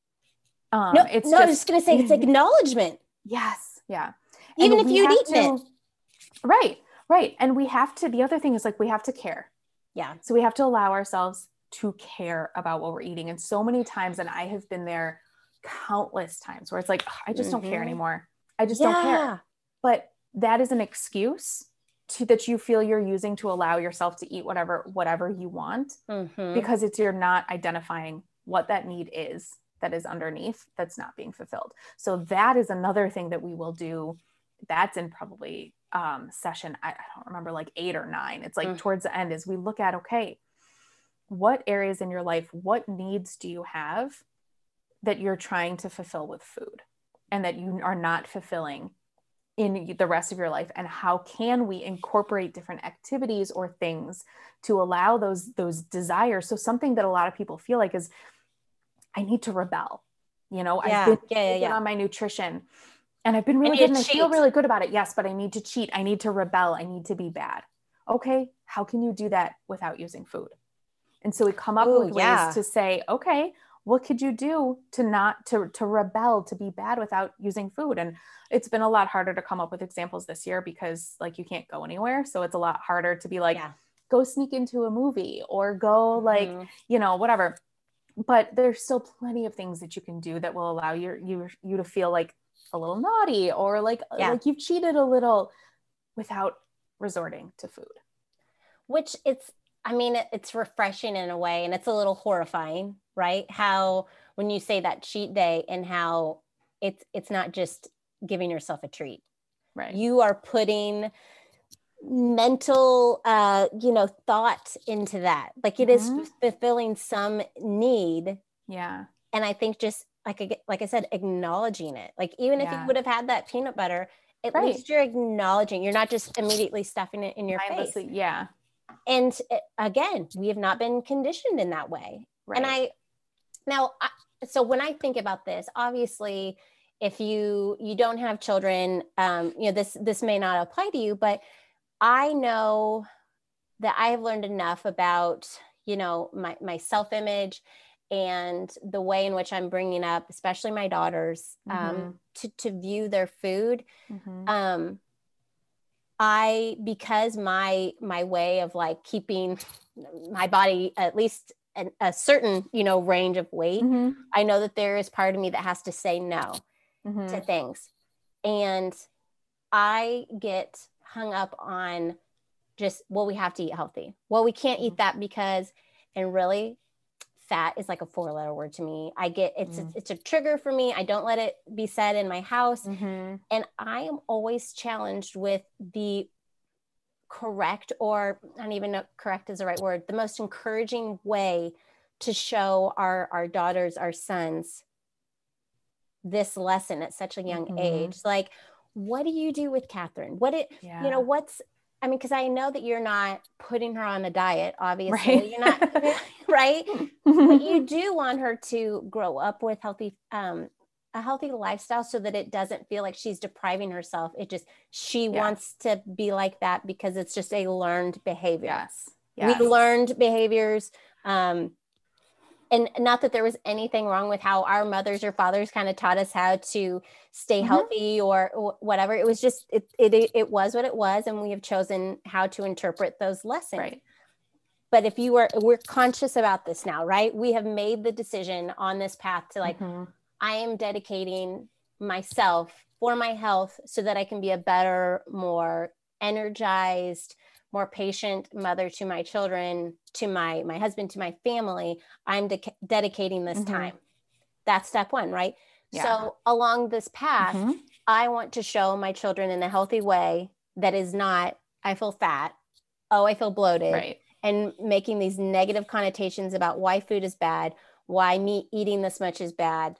um, No, it's no, just, I was just going to say it's acknowledgement. yes. Yeah. Even And if we you'd have eaten to- it. Right. Right. And we have to, the other thing is like, we have to care. Yeah. So we have to allow ourselves to care about what we're eating. And so many times, and I have been there countless times where it's like, I just don't care Mhm. anymore. I just Yeah. don't care. But that is an excuse to, that you feel you're using to allow yourself to eat whatever, whatever you want, Mhm. because it's, you're not identifying what that need is that is underneath that's not being fulfilled. So that is another thing that we will do. That's in probably um, session, I, I don't remember, like eight or nine. It's like Mm. towards the end is we look at, okay, what areas in your life, what needs do you have that you're trying to fulfill with food and that you are not fulfilling in the rest of your life? And how can we incorporate different activities or things to allow those, those desires? So something that a lot of people feel like is, I need to rebel. You know, I've Yeah. been Yeah. Yeah. good Yeah. on my nutrition and I've been I really need good to and I feel cheat. really good about it. Yes, but I need to cheat. I need to rebel. I need to be bad. Okay. How can you do that without using food? And so we come up Oh, with ways yeah. to say, okay, what could you do to not to to rebel, to be bad without using food? And it's been a lot harder to come up with examples this year because like you can't go anywhere. So it's a lot harder to be like, Yeah. go sneak into a movie or go like, Mhm. you know, whatever. But there's still plenty of things that you can do that will allow your you you to feel like a little naughty or like Yeah. like you've cheated a little without resorting to food. Which it's, I mean, it- it's refreshing in a way, and it's a little horrifying, right? How when you say that cheat day and how it's it's not just giving yourself a treat. Right. You are putting mental uh you know thought into that, like it is Mhm. fulfilling some need. Yeah. And I think just like I, like I said, acknowledging it, like even if you Yeah. would have had that peanut butter, at Right. least you're acknowledging, you're not just immediately stuffing it in your face. Mindlessly. Yeah. And uh, again, we have not been conditioned in that way. And Right. I now I, so when I think about this, obviously if you you don't have children, um you know this this may not apply to you, but I know that I have learned enough about, you know, my, my self-image and the way in which I'm bringing up, especially my daughters, um, Mm-hmm. to, to view their food. Mm-hmm. Um, I, because my, my way of like keeping my body at least an, a certain, you know, range of weight, Mm-hmm. I know that there is part of me that has to say no Mm-hmm. to things. And I get hung up on just, well, we have to eat healthy. Well, we can't eat that because, and really, fat is like a four letter word to me. I get it's Mm-hmm. a, it's a trigger for me. I don't let it be said in my house. Mm-hmm. And I am always challenged with the correct, or I don't even know correct is the right word, the most encouraging way to show our our daughters, our sons, this lesson at such a young Mm-hmm. age. Like, what do you do with Catherine? What it, Yeah. you know, what's, I mean, because I know that you're not putting her on a diet, obviously. Right. You're not, right? But you do want her to grow up with healthy, um, a healthy lifestyle so that it doesn't feel like she's depriving herself. It just, she Yes. wants to be like that because it's just a learned behavior. Yes. We Yes. learned behaviors. Um, and not that there was anything wrong with how our mothers or fathers kind of taught us how to stay Mhm. healthy or whatever. It was just, it, it, it was what it was. And we have chosen how to interpret those lessons. Right. But if you were, we're conscious about this now, right? We have made the decision on this path to like, Mhm. I am dedicating myself for my health so that I can be a better, more energized, more patient mother to my children, to my my husband, to my family. I'm de- dedicating this Mhm. time. That's step one, right? Yeah. So along this path, Mhm. I want to show my children in a healthy way that is not, I feel fat, oh, I feel bloated, Right. and making these negative connotations about why food is bad, why me eating this much is bad.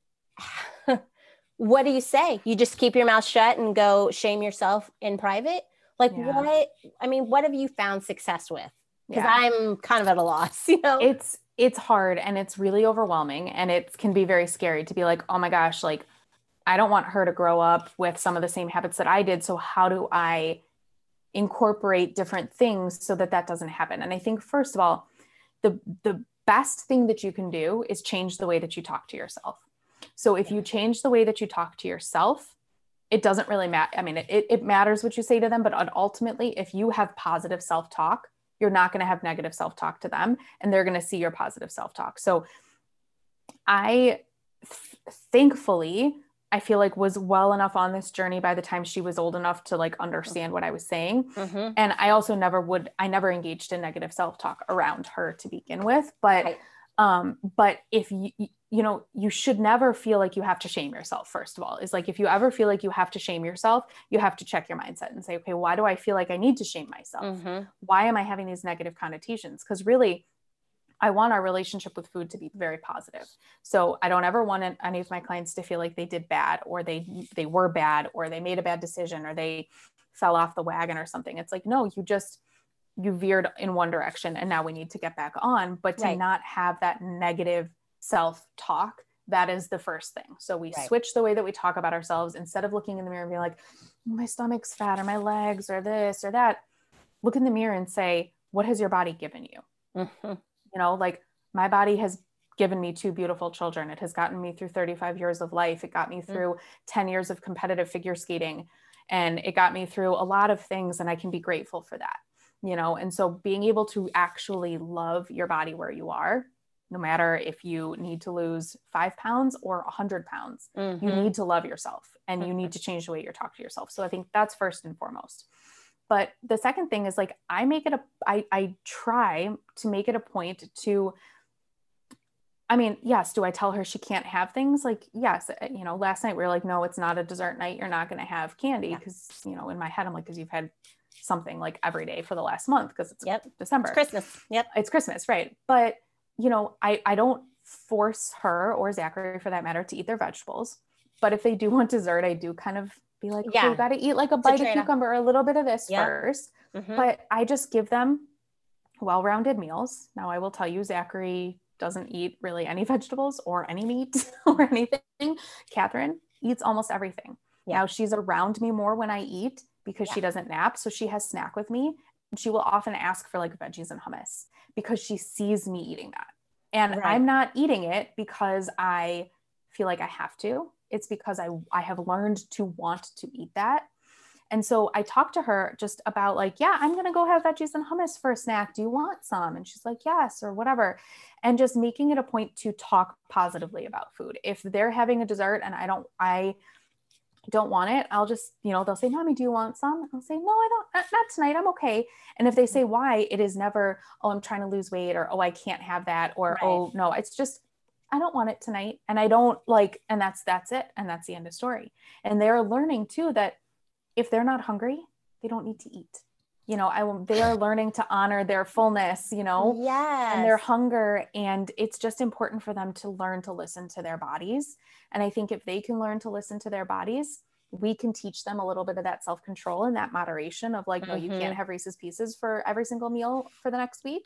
What do you say? You just keep your mouth shut and go shame yourself in private? Like Yeah. what, I mean, what have you found success with? Because Yeah. I'm kind of at a loss, you know? It's it's hard and it's really overwhelming and it can be very scary to be like, oh my gosh, like I don't want her to grow up with some of the same habits that I did. So how do I incorporate different things so that that doesn't happen? And I think first of all, the the best thing that you can do is change the way that you talk to yourself. So if you change the way that you talk to yourself, it doesn't really matter. I mean, it, it matters what you say to them, but ultimately, if you have positive self-talk, you're not going to have negative self-talk to them, and they're going to see your positive self-talk. So I, th- thankfully, I feel like was well enough on this journey by the time she was old enough to like understand what I was saying. Mm-hmm. And I also never would, I never engaged in negative self-talk around her to begin with. But, Right. um, but if you, you know, you should never feel like you have to shame yourself. First of all, is like, if you ever feel like you have to shame yourself, you have to check your mindset and say, okay, why do I feel like I need to shame myself? Mm-hmm. Why am I having these negative connotations? Because really, I want our relationship with food to be very positive. So I don't ever want any of my clients to feel like they did bad or they they were bad or they made a bad decision or they fell off the wagon or something. It's like, no, you just, you veered in one direction and now we need to get back on. But to Right. not have that negative self-talk that is the first thing. So we Right. switch the way that we talk about ourselves. Instead of looking in the mirror and being like, my stomach's fat or my legs or this or that, look in the mirror and say, what has your body given you? Mm-hmm. You know, like my body has given me two beautiful children. It has gotten me through thirty-five years of life. It got me through mm-hmm. ten years of competitive figure skating, and it got me through a lot of things. And I can be grateful for that, you know? And so being able to actually love your body where you are, no matter if you need to lose five pounds or a hundred pounds, mm-hmm. you need to love yourself, and you need to change the way you talk to yourself. So I think that's first and foremost. But the second thing is like, I make it a, I, I try to make it a point to, I mean, yes. Do I tell her she can't have things? Like, yes. You know, last night we were like, no, it's not a dessert night. You're not going to have candy. Yeah. Cause you know, in my head, I'm like, cause you've had something like every day for the last month. Cause it's yep. December. It's Christmas. Yep. It's Christmas. Right. But you know, I, I don't force her or Zachary for that matter to eat their vegetables. But if they do want dessert, I do kind of be like, okay, yeah. you got to eat like a it's bite a of cucumber or a little bit of this yep. first. Mm-hmm. But I just give them well-rounded meals. Now I will tell you, Zachary doesn't eat really any vegetables or any meat or anything. Catherine eats almost everything. Yeah. Now she's around me more when I eat because yeah. she doesn't nap. So she has snack with me. And she will often ask for like veggies and hummus because she sees me eating that. And right. I'm not eating it because I feel like I have to. It's because I, I have learned to want to eat that. And so I talked to her just about like, yeah, I'm going to go have veggies and hummus for a snack. Do you want some? And she's like, yes, or whatever. And just making it a point to talk positively about food. If they're having a dessert and I don't, I don't want it, I'll just, you know, they'll say, Mommy, do you want some? I'll say, no, I don't, not, not tonight. I'm okay. And if they say why, it is never, oh, I'm trying to lose weight, or, oh, I can't have that, or, right. oh no, it's just, I don't want it tonight. And I don't like, and that's, that's it. And that's the end of story. And they're learning too, that if they're not hungry, they don't need to eat. You know, I will, they are learning to honor their fullness, you know, yes. and their hunger. And it's just important for them to learn to listen to their bodies. And I think if they can learn to listen to their bodies, we can teach them a little bit of that self-control and that moderation of like, mm-hmm. no, you can't have Reese's Pieces for every single meal for the next week.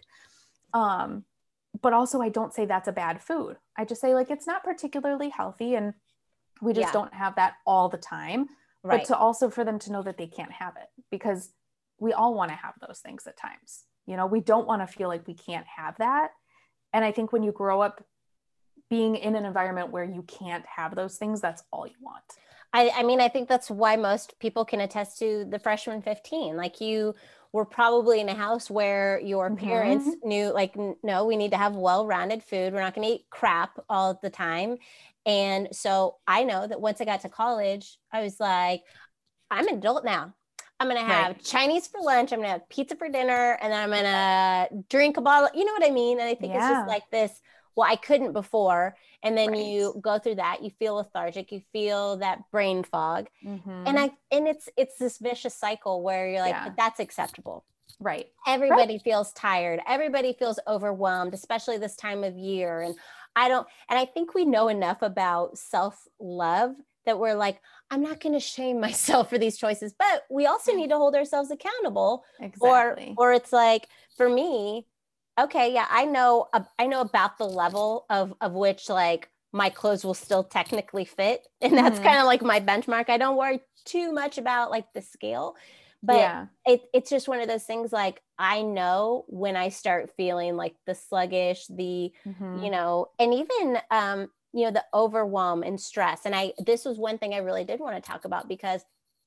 Um, but also I don't say that's a bad food. I just say like, it's not particularly healthy and we just yeah. don't have that all the time. Right. But to also for them to know that they can't have it, because we all want to have those things at times. You know, we don't want to feel like we can't have that. And I think when you grow up being in an environment where you can't have those things, that's all you want. I, I mean, I think that's why most people can attest to the freshman fifteen. Like you were probably in a house where your mm-hmm. parents knew like, no, we need to have well-rounded food. We're not going to eat crap all the time. And so I know that once I got to college, I was like, I'm an adult now. I'm going to have right. Chinese for lunch. I'm going to have pizza for dinner. And then I'm going to drink a bottle. You know what I mean? And I think yeah. it's just like this, well, I couldn't before. And then right. you go through that, you feel lethargic, you feel that brain fog. Mm-hmm. And I, and it's, it's this vicious cycle where you're like, yeah. but that's acceptable. Right. Everybody right. feels tired. Everybody feels overwhelmed, especially this time of year. And I don't, and I think we know enough about self-love that we're like, I'm not going to shame myself for these choices, but we also need to hold ourselves accountable. Exactly. Or, or it's like, for me, okay, yeah, I know, uh, I know about the level of, of which like my clothes will still technically fit. And that's mm-hmm. kind of like my benchmark. I don't worry too much about like the scale, but yeah. it, it's just one of those things. Like, I know when I start feeling like the sluggish, the, mm-hmm. you know, and even, um, you know, the overwhelm and stress. And I, this was one thing I really did want to talk about because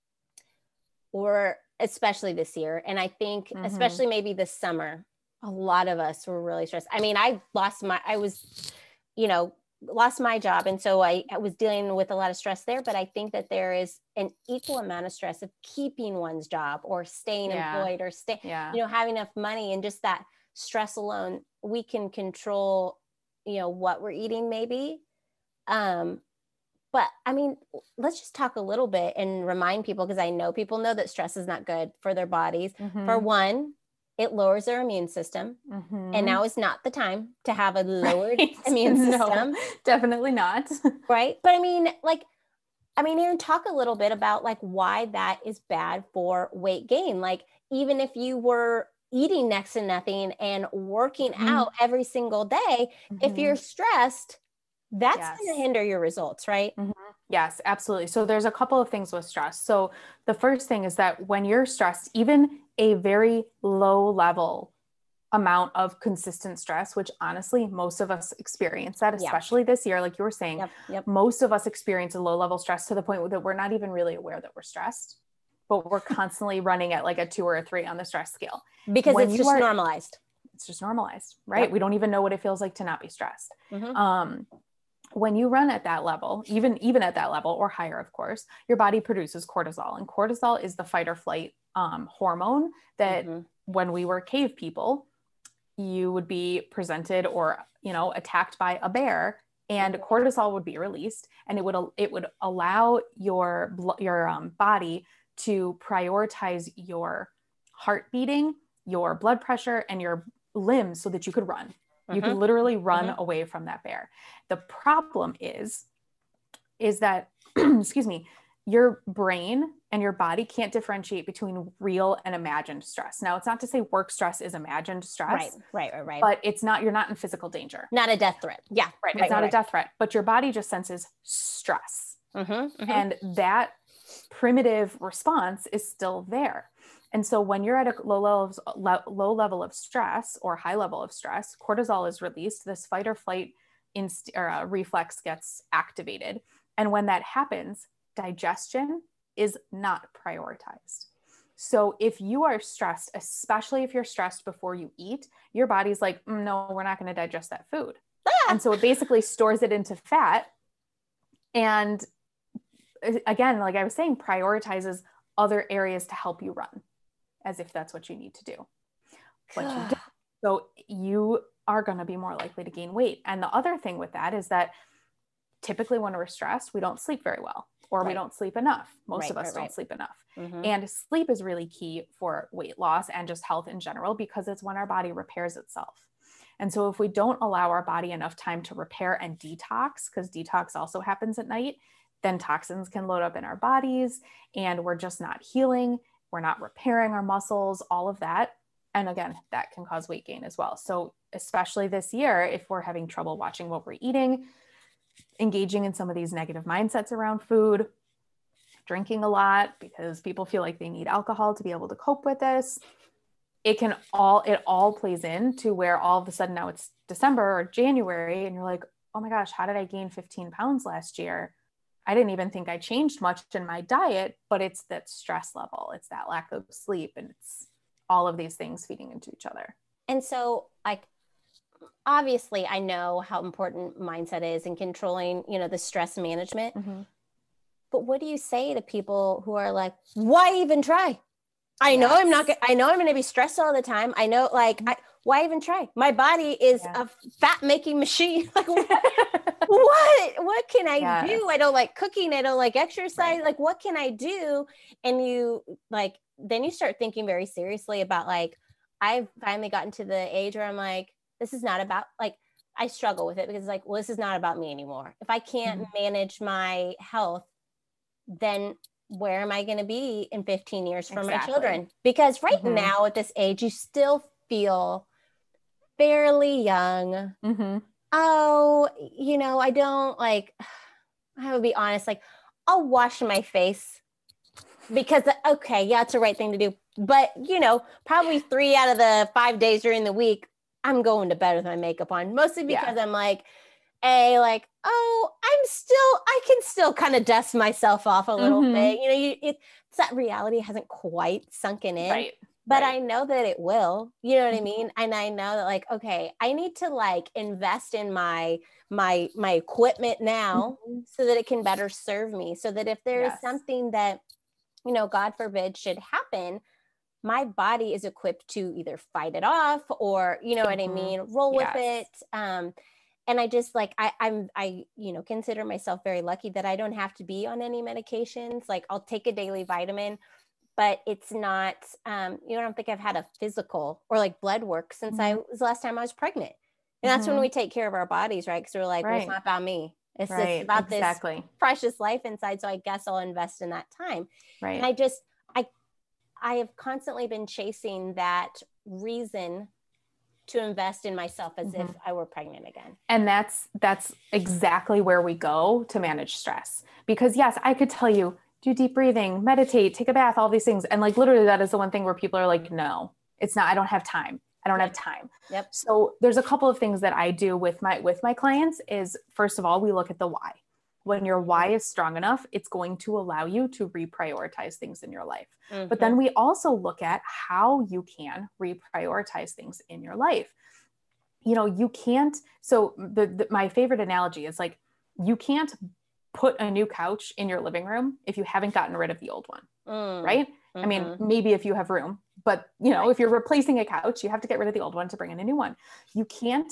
we're, especially this year. And I think, mm-hmm. especially maybe this summer, a lot of us were really stressed. I mean, I lost my, I was, you know, lost my job. And so I, I was dealing with a lot of stress there, but I think that there is an equal amount of stress of keeping one's job or staying yeah. employed or stay, yeah. you know, having enough money, and just that stress alone, we can control, you know, what we're eating maybe. Um, but I mean, let's just talk a little bit and remind people, because I know people know that stress is not good for their bodies. Mm-hmm. For one, it lowers their immune system. Mm-hmm. And now is not the time to have a lowered right. immune system. No, definitely not. Right. But I mean, like, I mean, Erin, talk a little bit about like why that is bad for weight gain. Like, even if you were eating next to nothing and working mm-hmm. out every single day, mm-hmm. if you're stressed, That's Yes. going to hinder your results, right? Mm-hmm. Yes, absolutely. So there's a couple of things with stress. So the first thing is that when you're stressed, even a very low level amount of consistent stress, which honestly, most of us experience that, Yeah. especially this year, like you were saying, Yep, yep. most of us experience a low level stress to the point that we're not even really aware that we're stressed, but we're constantly running at like a two or a three on the stress scale. Because When it's you just are, normalized. It's just normalized, right? Yep. We don't even know what it feels like to not be stressed. Mm-hmm. Um, when you run at that level, even, even at that level or higher, of course, your body produces cortisol, and cortisol is the fight or flight um, hormone that mm-hmm. when we were cave people, you would be presented or, you know, attacked by a bear, and cortisol would be released, and it would, it would allow your, your um, body to prioritize your heart beating, your blood pressure, and your limbs so that you could run. You Mm-hmm. could literally run mm-hmm. away from that bear. The problem is, is that, excuse me, your brain and your body can't differentiate between real and imagined stress. Now, it's not to say work stress is imagined stress. Right, right, right, right. But it's not, you're not in physical danger. Not a death threat. Yeah. Right. right It's not right, a death threat, but your body just senses stress. Mm-hmm, mm-hmm. And that primitive response is still there. And so when you're at a low level, of, low level of stress or high level of stress, cortisol is released. This fight or flight inst- or, uh, reflex gets activated. And when that happens, digestion is not prioritized. So if you are stressed, especially if you're stressed before you eat, your body's like, mm, no, we're not going to digest that food. Ah! And so it basically stores it into fat. And again, like I was saying, prioritizes other areas to help you run, as if that's what you need to do. But you don't. So you are going to be more likely to gain weight. And the other thing with that is that typically when we're stressed, we don't sleep very well, or right. we don't sleep enough. Most right, of us right, don't right. sleep enough. Mm-hmm. And sleep is really key for weight loss and just health in general, because it's when our body repairs itself. And so if we don't allow our body enough time to repair and detox, because detox also happens at night, then toxins can load up in our bodies and we're just not healing. We're not repairing our muscles, all of that. And again, that can cause weight gain as well. So especially this year, if we're having trouble watching what we're eating, engaging in some of these negative mindsets around food, drinking a lot because people feel like they need alcohol to be able to cope with this, it can all, it all plays in to where all of a sudden now it's December or January and you're like, oh my gosh, how did I gain fifteen pounds last year? I didn't even think I changed much in my diet, but it's that stress level. It's that lack of sleep, and it's all of these things feeding into each other. And so like, obviously I know how important mindset is in controlling, you know, the stress management, mm-hmm. but what do you say to people who are like, why even try? I yes. know I'm not, I know I'm going to be stressed all the time. I know, like, I, why even try? My body is yeah. a fat making machine. Like, what, what, what can I yeah. do? I don't like cooking. I don't like exercise. Right. Like, what can I do? And you like, then you start thinking very seriously about like, I've finally gotten to the age where I'm like, this is not about, like, I struggle with it because like, well, this is not about me anymore. If I can't mm-hmm. manage my health, then where am I going to be in fifteen years for exactly. my children? Because right mm-hmm. now at this age, you still feel fairly young. Mm-hmm. Oh, you know, I don't like, I would be honest, like I'll wash my face because, okay, yeah, it's the right thing to do. But, you know, probably three out of the five days during the week, I'm going to bed with my makeup on, mostly because yeah. I'm like, A, like, oh, I'm still, I can still kind of dust myself off a little mm-hmm. bit. You know, you, it, it's that reality hasn't quite sunken in, right. but right. I know that it will, you know what mm-hmm. I mean? And I know that like, okay, I need to like invest in my, my, my equipment now mm-hmm. so that it can better serve me. So that if there yes. is something that, you know, God forbid should happen, my body is equipped to either fight it off or, you know mm-hmm. what I mean? Roll yes. with it. Um, And I just like, I, I'm, I, you know, consider myself very lucky that I don't have to be on any medications. Like I'll take a daily vitamin, but it's not, um, you know, I don't think I've had a physical or like blood work since mm-hmm. I was the last time I was pregnant. And that's mm-hmm. when we take care of our bodies, right? Because we're like, right. well, it's not about me. It's right. just about exactly. this precious life inside. So I guess I'll invest in that time. Right. And I just, I, I have constantly been chasing that reason to invest in myself as Mhm. if I were pregnant again. And that's, that's exactly where we go to manage stress. Because yes, I could tell you, do deep breathing, meditate, take a bath, all these things. And like, literally that is the one thing where people are like, no, it's not, I don't have time. I don't Yep. have time. Yep. So there's a couple of things that I do with my, with my clients is, first of all, we look at the why. When your why is strong enough, it's going to allow you to reprioritize things in your life. Mm-hmm. But then we also look at how you can reprioritize things in your life. You know, you can't, so the, the my favorite analogy is like, you can't put a new couch in your living room if you haven't gotten rid of the old one, mm. right? Mm-hmm. I mean, maybe if you have room, but you know, right. if you're replacing a couch, you have to get rid of the old one to bring in a new one. You can't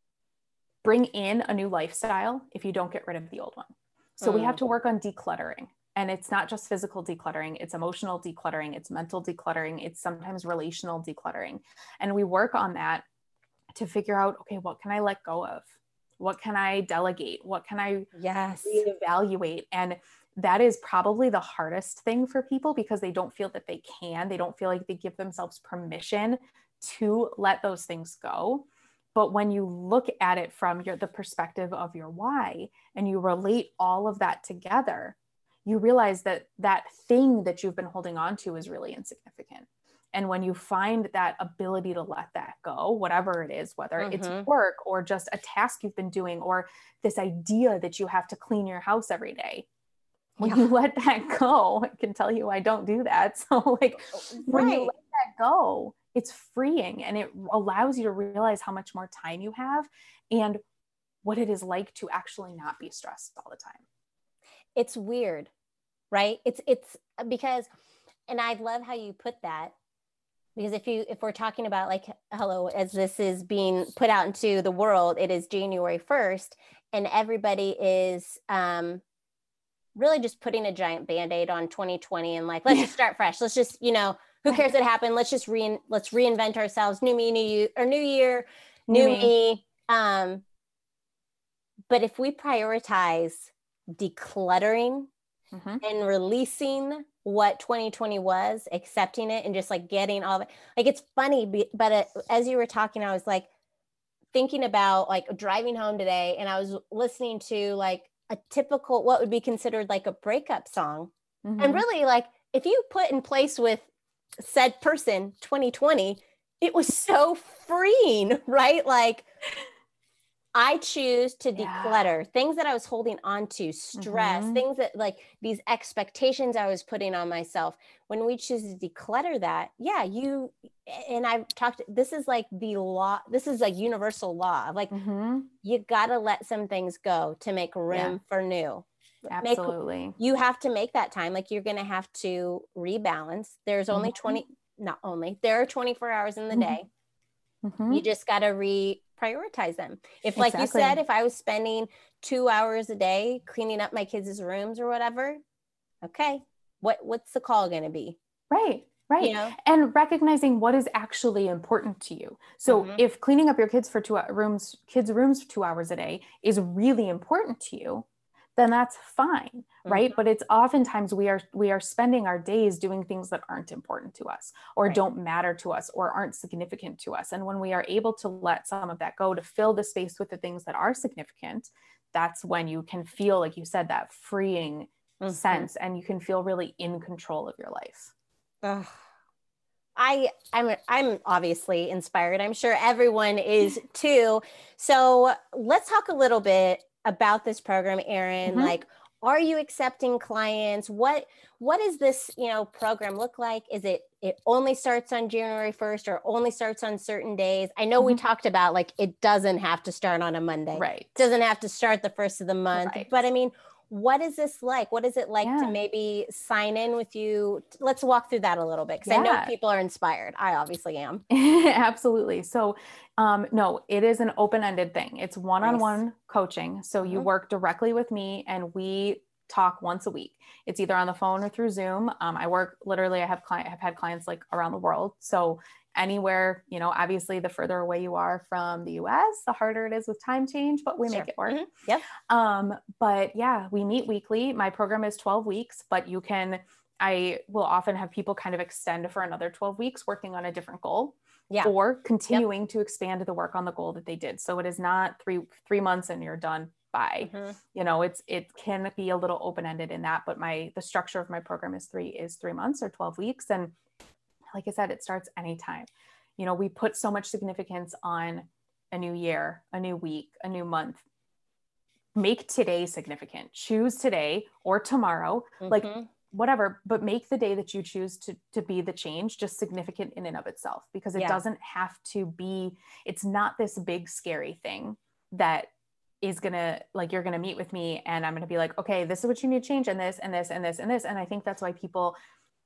bring in a new lifestyle if you don't get rid of the old one. So mm. we have to work on decluttering. And it's not just physical decluttering, it's emotional decluttering, it's mental decluttering, it's sometimes relational decluttering. And we work on that to figure out, okay, what can I let go of? What can I delegate? What can I yes. reevaluate? And that is probably the hardest thing for people because they don't feel that they can. They don't feel like they give themselves permission to let those things go. But when you look at it from your, the perspective of your why, and you relate all of that together, you realize that that thing that you've been holding on to is really insignificant. And when you find that ability to let that go, whatever it is, whether mm-hmm. it's work or just a task you've been doing, or this idea that you have to clean your house every day, when yeah. you let that go, I can tell you, I don't do that. So like right. when you let that go, it's freeing and it allows you to realize how much more time you have and what it is like to actually not be stressed all the time. It's weird, right? It's, it's because, and I love how you put that, because if you, if we're talking about like, hello, as this is being put out into the world, it is January first and everybody is, um, really just putting a giant Band-Aid on twenty twenty and like, let's just start fresh. Let's just, you know, who cares what happened? Let's just re let's reinvent ourselves. New me, new you, or new year, new, new me. me. Um, but if we prioritize decluttering mm-hmm. and releasing what twenty twenty was, accepting it and just like getting all of it, like it's funny, but uh, as you were talking, I was like thinking about like driving home today and I was listening to like a typical, what would be considered like a breakup song. Mm-hmm. And really like, if you put in place with said person twenty twenty, it was so freeing, right? Like I choose to yeah. declutter things that I was holding on to, stress, mm-hmm. things that like these expectations I was putting on myself. When we choose to declutter that, yeah, you, and I've talked, this is like the law, this is a universal law of like, mm-hmm. you got to let some things go to make room yeah. for new. Absolutely. Make, you have to make that time. Like you're going to have to rebalance. There's only mm-hmm. twenty, not only, there are twenty-four hours in the day. Mm-hmm. You just got to reprioritize them. If like exactly. you said, if I was spending two hours a day cleaning up my kids' rooms or whatever, okay, what what's the call going to be? Right. Right. You know? And recognizing what is actually important to you. So mm-hmm. if cleaning up your kids for two rooms, kids' rooms for two hours a day is really important to you, then that's fine. Right. Mm-hmm. But it's oftentimes we are, we are spending our days doing things that aren't important to us or right. don't matter to us or aren't significant to us. And when we are able to let some of that go to fill the space with the things that are significant, that's when you can feel, like you said, that freeing mm-hmm. sense, and you can feel really in control of your life. Ugh. I, I'm, I'm obviously inspired. I'm sure everyone is too. So let's talk a little bit about this program, Erin. Mm-hmm. Like, are you accepting clients? What, what does this, you know, program look like? Is it, it only starts on January first or only starts on certain days? I know mm-hmm. we talked about like, it doesn't have to start on a Monday. Right. It doesn't have to start the first of the month, right. but I mean, what is this like? What is it like yeah. to maybe sign in with you? Let's walk through that a little bit. Cause yeah. I know people are inspired. I obviously am. Absolutely. So, um, no, it is an open-ended thing. It's one-on-one nice. coaching. So mm-hmm. you work directly with me and we talk once a week. It's either on the phone or through Zoom. Um, I work literally, I have client, have had clients like around the world. So anywhere, you know, obviously the further away you are from the U S, the harder it is with time change, but we sure. make it work. Mm-hmm. Yep. Um, but yeah, we meet weekly. My program is twelve weeks, but you can, I will often have people kind of extend for another twelve weeks working on a different goal. Yeah. or continuing yep. to expand the work on the goal that they did. So it is not three, three months and you're done by, mm-hmm. you know, it's, it can be a little open-ended in that, but my, the structure of my program is three, is three months or twelve weeks. And like I said, it starts anytime. You know, we put so much significance on a new year, a new week, a new month. Make today significant. Choose today or tomorrow, mm-hmm. like whatever, but make the day that you choose to, to be the change just significant in and of itself, because it yeah. doesn't have to be, it's not this big, scary thing that is going to, like, you're going to meet with me and I'm going to be like, okay, this is what you need to change and this and this and this and this. And I think that's why people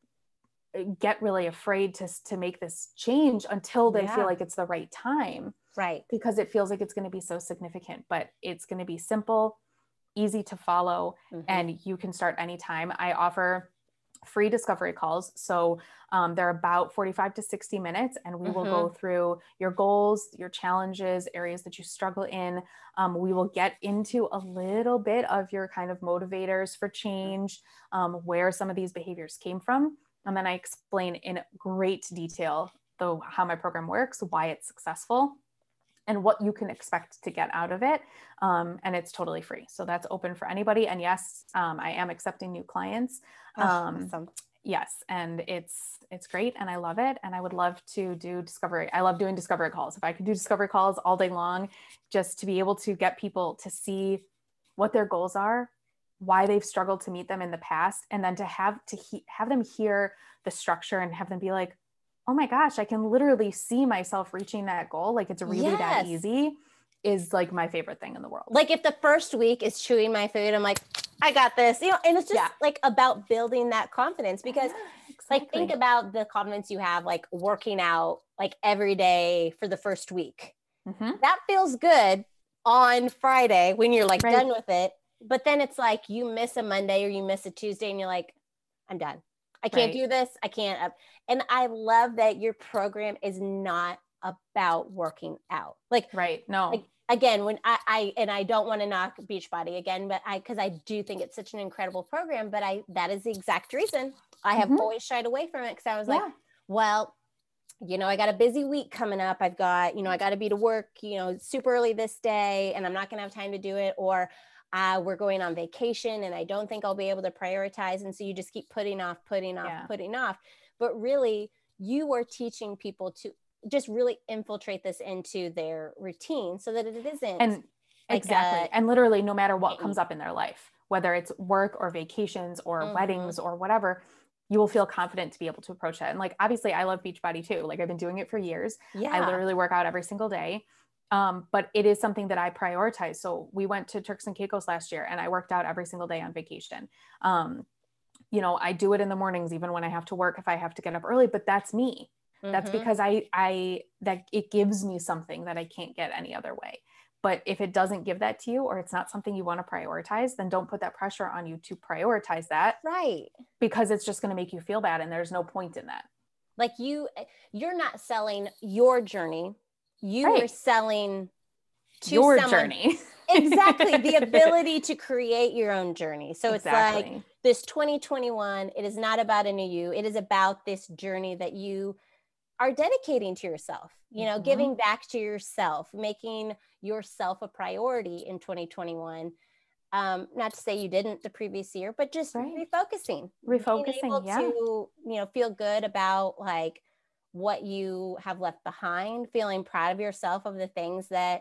get really afraid to, to make this change until they yeah. feel like it's the right time. Right. Because it feels like it's going to be so significant, but it's going to be simple, easy to follow, mm-hmm. and you can start anytime. I offer free discovery calls. So um, they're about forty-five to sixty minutes, and we mm-hmm. will go through your goals, your challenges, areas that you struggle in. Um, we will get into a little bit of your kind of motivators for change, um, where some of these behaviors came from. And then I explain in great detail the, how my program works, why it's successful, and what you can expect to get out of it. Um, and it's totally free. So that's open for anybody. And yes, um, I am accepting new clients. Um, oh, awesome. Yes. And it's, it's great. And I love it. And I would love to do discovery. I love doing discovery calls. If I could do discovery calls all day long, just to be able to get people to see what their goals are, why they've struggled to meet them in the past. And then to have to he- have them hear the structure and have them be like, oh my gosh, I can literally see myself reaching that goal. Like, it's really yes. that easy, is like my favorite thing in the world. Like, if the first week is chewing my food, I'm like, I got this, you know, and it's just yeah. like about building that confidence, because yeah, exactly. like, think about the confidence you have, like working out like every day for the first week. Mm-hmm. That feels good on Friday when you're like right. done with it. But then it's like you miss a Monday or you miss a Tuesday and you're like, I'm done. I can't right. do this. I can't. And I love that your program is not about working out. Like, right. No, like, again, when I, I, and I don't want to knock Beachbody again, but I, cause I do think it's such an incredible program, but I, that is the exact reason I have mm-hmm. always shied away from it. Cause I was yeah. like, well, you know, I got a busy week coming up. I've got, you know, I got to be to work, you know, super early this day, and I'm not going to have time to do it. Or Uh, we're going on vacation and I don't think I'll be able to prioritize. And so you just keep putting off, putting off, yeah. putting off. But really, you are teaching people to just really infiltrate this into their routine so that it isn't. And like exactly. A, and literally, no matter what comes up in their life, whether it's work or vacations or mm-hmm. weddings or whatever, you will feel confident to be able to approach that. And like, obviously I love Beachbody too. Like, I've been doing it for years. Yeah. I literally work out every single day. Um, but it is something that I prioritize. So we went to Turks and Caicos last year and I worked out every single day on vacation. Um, you know, I do it in the mornings, even when I have to work, if I have to get up early, but that's me. Mm-hmm. That's because I, I, that it gives me something that I can't get any other way. But if it doesn't give that to you, or it's not something you want to prioritize, then don't put that pressure on you to prioritize that. Right. Because it's just going to make you feel bad. And there's no point in that. Like you, you're not selling your journey. You right. are selling to your someone. Journey. Exactly. The ability to create your own journey. So exactly. it's like this twenty twenty-one, it is not about a new you. It is about this journey that you are dedicating to yourself, you know, mm-hmm. giving back to yourself, making yourself a priority in twenty twenty-one. Um, not to say you didn't the previous year, but just right. refocusing, refocusing, being able yeah. to, you know, feel good about like what you have left behind, feeling proud of yourself of the things that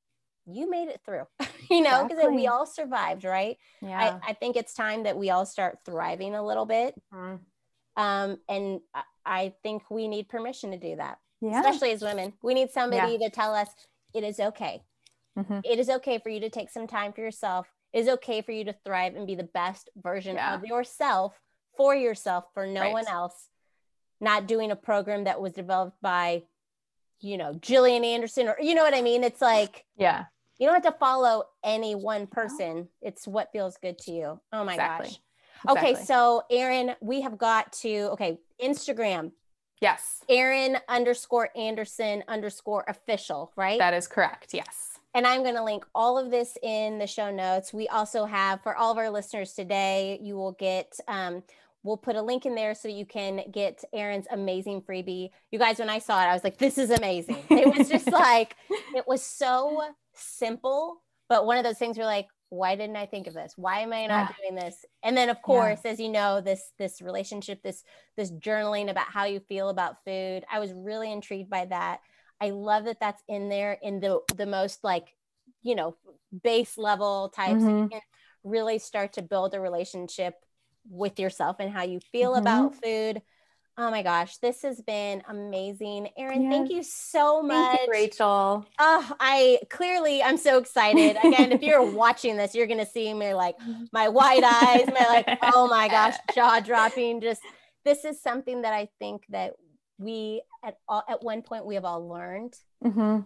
you made it through, you know, because exactly. we all survived, right? Yeah. I, I think it's time that we all start thriving a little bit. Mm-hmm. Um, and I, I think we need permission to do that, yeah. especially as women. We need somebody yeah. to tell us it is okay. Mm-hmm. It is okay for you to take some time for yourself. It is okay for you to thrive and be the best version yeah. of yourself for yourself, for no right. one else. Not doing a program that was developed by, you know, Gillian Anderson, or, you know what I mean? It's like, yeah, you don't have to follow any one person. No. It's what feels good to you. Oh my exactly. gosh. Exactly. Okay. So Erin, we have got to, okay. Instagram. Yes. Erin underscore Anderson underscore official, right? That is correct. Yes. And I'm going to link all of this in the show notes. We also have, for all of our listeners today, you will get, um, we'll put a link in there so you can get Erin's amazing freebie. You guys, when I saw it, I was like, this is amazing. It was just like, it was so simple, but one of those things where like, why didn't I think of this? Why am I not yeah. doing this? And then of course, yeah. as you know, this, this relationship, this, this journaling about how you feel about food. I was really intrigued by that. I love that that's in there in the, the most like, you know, base level types. Mm-hmm. So you can really start to build a relationship with yourself and how you feel mm-hmm. about food. Oh my gosh, this has been amazing. Erin, yes. thank you so much. Thank you, Rachel. Oh, I clearly, I'm so excited. Again, if you're watching this, you're going to see me like my wide eyes, my like, oh my gosh, jaw dropping. Just, this is something that I think that we at all, at one point we have all learned, mm-hmm.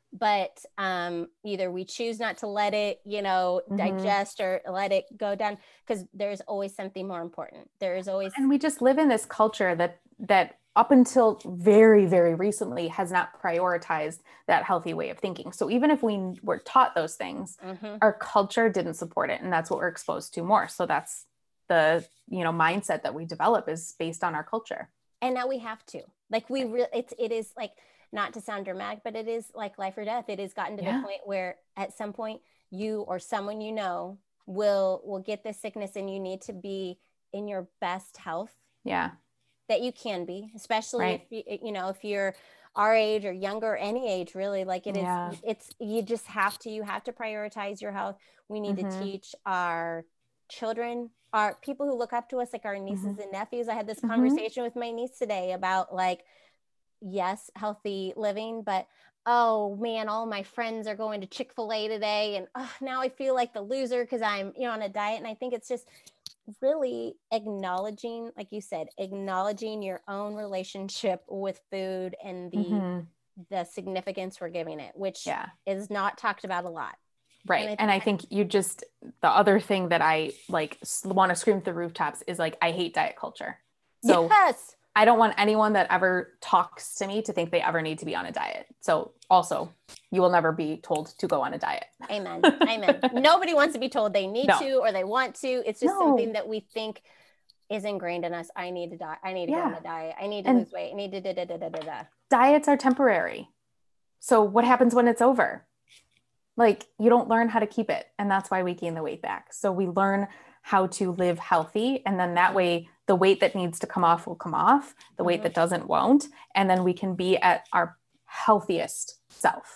but um, either we choose not to let it, you know, mm-hmm. digest or let it go down, because there's always something more important. There is always, and we just live in this culture that that up until very, very recently has not prioritized that healthy way of thinking. So even if we were taught those things, mm-hmm. our culture didn't support it, and that's what we're exposed to more. So that's the, you know, mindset that we develop is based on our culture. And now we have to, like, we really, it's, it is like, not to sound dramatic, but it is like life or death. It has gotten to yeah. the point where at some point you or someone, you know, will, will get this sickness, and you need to be in your best health. Yeah. That you can be, especially right. if you, you know, if you're our age or younger, any age really, like it yeah. is, it's, you just have to, you have to prioritize your health. We need mm-hmm. to teach our children, our people who look up to us, like our nieces mm-hmm. and nephews. I had this conversation mm-hmm. with my niece today about like, yes, healthy living, but oh man, all my friends are going to Chick-fil-A today. And oh, now I feel like the loser because I'm, you know, on a diet. And I think it's just really acknowledging, like you said, acknowledging your own relationship with food and the, mm-hmm. the significance we're giving it, which yeah. is not talked about a lot. Right. And I, and I think you just, the other thing that I like want to scream to the rooftops is like, I hate diet culture. So yes. I don't want anyone that ever talks to me to think they ever need to be on a diet. So also, you will never be told to go on a diet. Amen. Amen. Nobody wants to be told they need no. to or they want to. It's just no. something that we think is ingrained in us. I need to die. I need to yeah. go on a diet. I need to and lose weight. I need to da da da da da da. Diets are temporary. So what happens when it's over? Like, you don't learn how to keep it. And that's why we gain the weight back. So we learn how to live healthy. And then that way, the weight that needs to come off will come off. The weight mm-hmm. that doesn't won't. And then we can be at our healthiest self.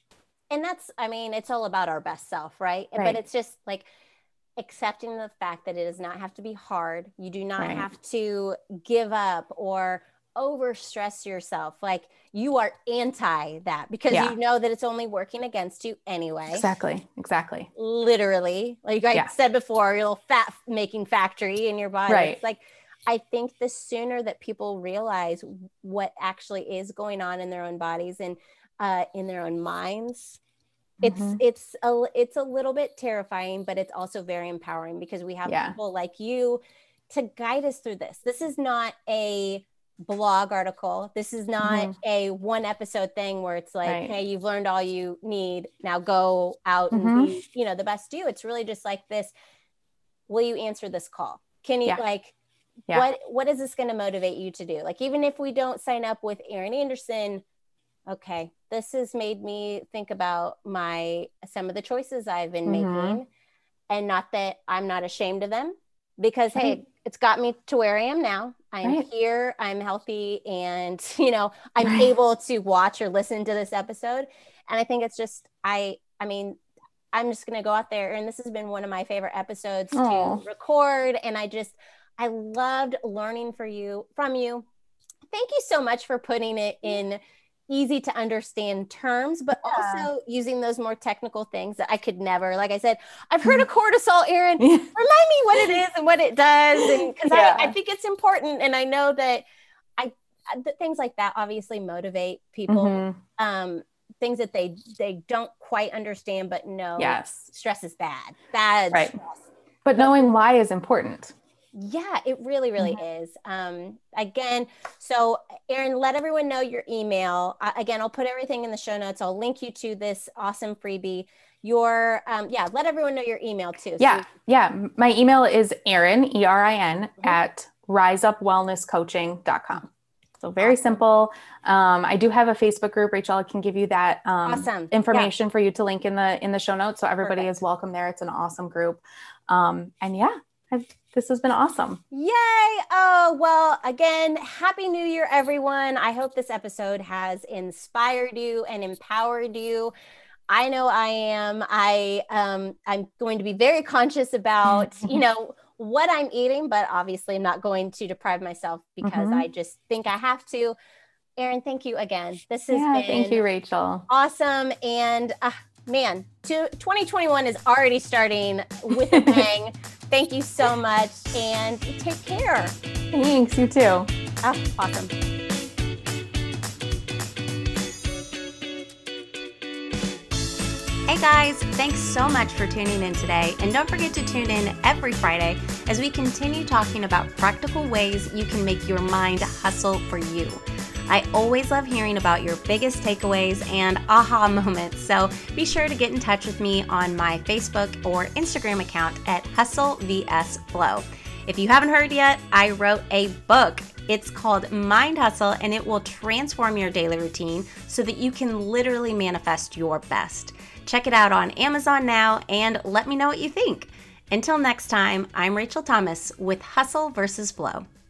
And that's, I mean, it's all about our best self, right? right. But it's just like accepting the fact that it does not have to be hard. You do not right. have to give up or overstress yourself. Like, you are anti that because yeah. you know that it's only working against you anyway. Exactly. Exactly. Literally. Like I yeah. said before, your little fat making factory in your body. Right. It's like, I think the sooner that people realize what actually is going on in their own bodies and uh, in their own minds, it's, mm-hmm. it's, a, it's a little bit terrifying, but it's also very empowering because we have yeah. people like you to guide us through this. This is not a blog article. This is not mm-hmm. a one episode thing where it's like, right. hey, you've learned all you need. Now go out mm-hmm. and be, you know, the best you. It's really just like this. Will you answer this call? Can you yeah. like, yeah. what, what is this going to motivate you to do? Like, even if we don't sign up with Erin Anderson, okay, this has made me think about my, some of the choices I've been mm-hmm. making, and not that I'm not ashamed of them because, hey, right. it's got me to where I am now. I'm right. here, I'm healthy, and, you know, I'm right. able to watch or listen to this episode. And I think it's just, I, I mean, I'm just going to go out there, and this has been one of my favorite episodes Aww. To record. And I just, I loved learning for you, from you. Thank you so much for putting it in easy to understand terms, but yeah. also using those more technical things that I could never, like I said, I've heard of cortisol, Erin, remind me what it is and what it does. And because yeah. I, I think it's important. And I know that I, things like that obviously motivate people, mm-hmm. um, things that they, they don't quite understand, but know yes. stress is bad, bad right. stress. But knowing why is important. Yeah, it really, really mm-hmm. is. Um, again, so Erin, let everyone know your email. Uh, again, I'll put everything in the show notes. I'll link you to this awesome freebie. Your, um, yeah, let everyone know your email too. Yeah, so- yeah. My email is Erin, E R I N, mm-hmm. at rise up wellness coaching dot com. So very awesome. Simple. Um, I do have a Facebook group. Rachel, I can give you that um, awesome. information yeah. for you to link in the in the show notes. So everybody Perfect. Is welcome there. It's an awesome group. Um, and yeah, I've, this has been awesome. Yay. Oh, well, again, Happy New Year, everyone. I hope this episode has inspired you and empowered you. I know I am. I, um, I'm going to be very conscious about, you know, what I'm eating, but obviously I'm not going to deprive myself because mm-hmm. I just think I have to. Erin, thank you again. This has yeah, been thank you, Rachel. Awesome. And uh, man, to, twenty twenty-one is already starting with a bang. Thank you so much and take care. Thanks, you too. Oh, awesome. Hey guys, thanks so much for tuning in today. And don't forget to tune in every Friday as we continue talking about practical ways you can make your mind hustle for you. I always love hearing about your biggest takeaways and aha moments, so be sure to get in touch with me on my Facebook or Instagram account at Hustle V S Flow. If you haven't heard yet, I wrote a book. It's called Mind Hustle, and it will transform your daily routine so that you can literally manifest your best. Check it out on Amazon now and let me know what you think. Until next time, I'm Rachel Thomas with Hustle versus Flow.